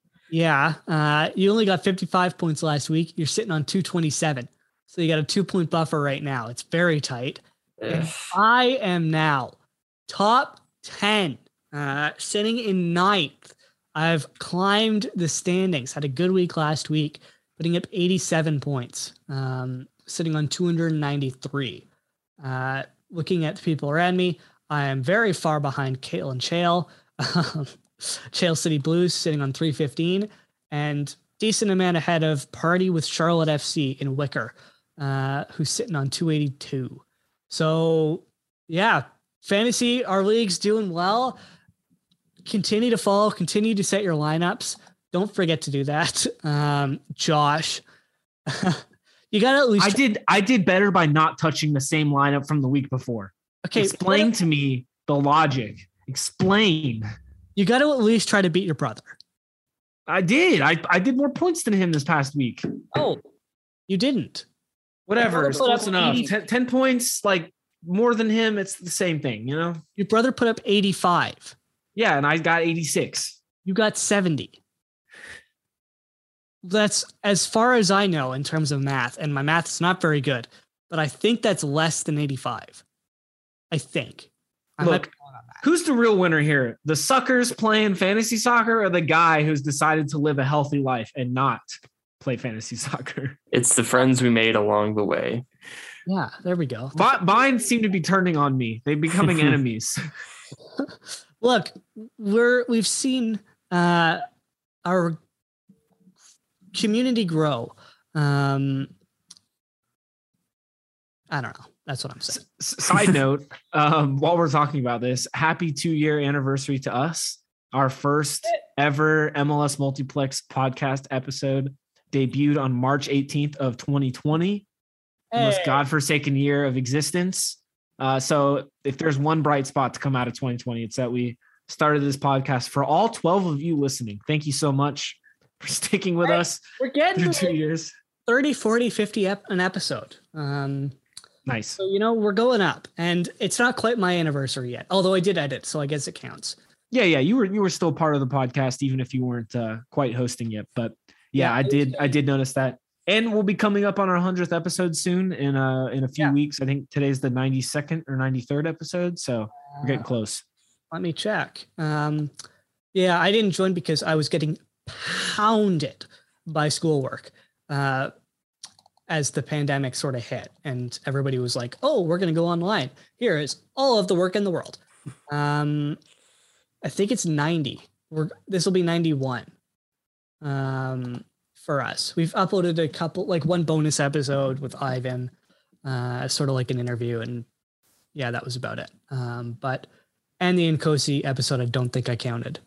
Yeah. You only got 55 points last week. You're sitting on 227. So you got a 2-point buffer right now. It's very tight. And I am now top 10, sitting in ninth. I've climbed the standings, had a good week last week, putting up 87 points, sitting on 293. Looking at the people around me, I am very far behind Caitlin Chale. Chale City Blues sitting on 315, and decent amount ahead of Party with Charlotte FC in Wicker, who's sitting on 282. So yeah, fantasy, our league's doing well. Continue to follow, continue to set your lineups. Don't forget to do that. Josh, you got to at least. I did better by not touching the same lineup from the week before. Okay. Explain to me the logic. Explain. You got to at least try to beat your brother. I did. I did more points than him this past week. Oh, you didn't. Whatever. It's close enough. 80. 10 points, like more than him. It's the same thing, you know? Your brother put up 85. Yeah, and I got 86. You got 70. That's as far as I know in terms of math, and my math is not very good, but I think that's less than 85. I think. Look, who's the real winner here? The suckers playing fantasy soccer or the guy who's decided to live a healthy life and not play fantasy soccer? It's the friends we made along the way. Yeah, there we go. Mine seem to be turning on me. They're becoming enemies. Look, we've seen our community grow. I don't know. That's what I'm saying. Side note, while we're talking about this, happy 2-year anniversary to us. Our first ever MLS Multiplex podcast episode debuted on March 18th of 2020. The most godforsaken year of existence. So if there's one bright spot to come out of 2020, it's that we started this podcast. For all 12 of you listening, thank you so much for sticking with us. We're getting through 2 years. 30, 40, 50 an episode. Nice. So, we're going up, and it's not quite my anniversary yet, although I did edit, so I guess it counts. Yeah. You were still part of the podcast, even if you weren't quite hosting yet. But yeah, I did notice that. And we'll be coming up on our 100th episode soon in a few weeks. I think today's the 92nd or 93rd episode. So we're getting close. Let me check. I didn't join because I was getting pounded by schoolwork as the pandemic sort of hit. And everybody was like, oh, we're going to go online. Here is all of the work in the world. I think it's 90. This will be 91. For us, we've uploaded a couple, like one bonus episode with Ivan, sort of like an interview, and that was about it. And the Nkosi episode, I don't think I counted.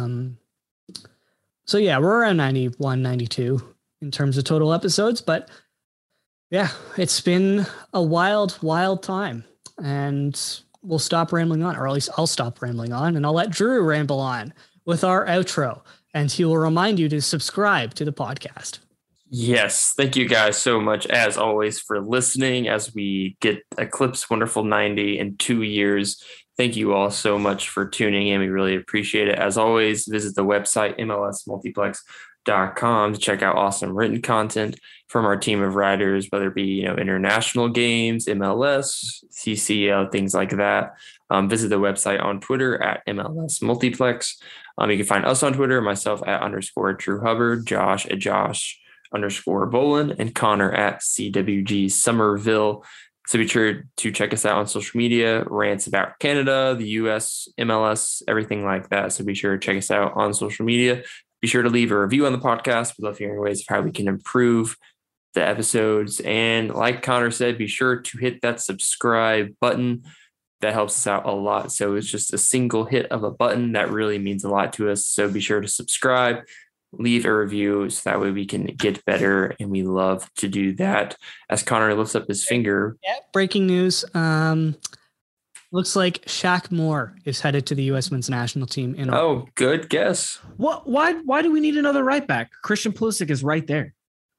So we're around 91, 92 in terms of total episodes, but it's been a wild time, and we'll stop rambling on, or at least I'll stop rambling on, and I'll let Drew ramble on with our outro. And he will remind you to subscribe to the podcast. Yes. Thank you guys so much, as always, for listening as we get Eclipse Wonderful 90 in 2 years. Thank you all so much for tuning in. We really appreciate it. As always, visit the website, mlsmultiplex.com, to check out awesome written content from our team of writers, whether it be, international games, MLS, CCL, things like that. Visit the website on Twitter at MLS Multiplex. You can find us on Twitter, myself at _Drew Hubbard, Josh at Josh_Bolin, and Connor at CWG Somerville. So be sure to check us out on social media, rants about Canada, the US, MLS, everything like that. So be sure to check us out on social media. Be sure to leave a review on the podcast. We love hearing ways of how we can improve the episodes. And like Connor said, be sure to hit that subscribe button. That helps us out a lot. So it's just a single hit of a button that really means a lot to us. So be sure to subscribe, leave a review so that way we can get better, and we love to do that. As Connor lifts up his finger. Yeah, breaking news. Looks like Shaq Moore is headed to the U.S. men's national team. Good guess. What? Why do we need another right back? Christian Pulisic is right there.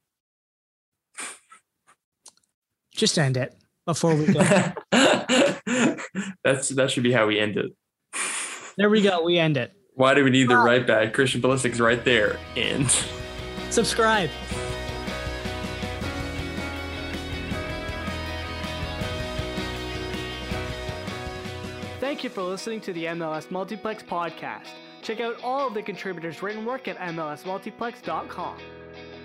Just end it before we go. That should be how we end it. There we go. We end it. Why do we need the right back? Christian Pulisic's right there. And subscribe. Thank you for listening to the MLS Multiplex podcast. Check out all of the contributors' written work at MLSmultiplex.com.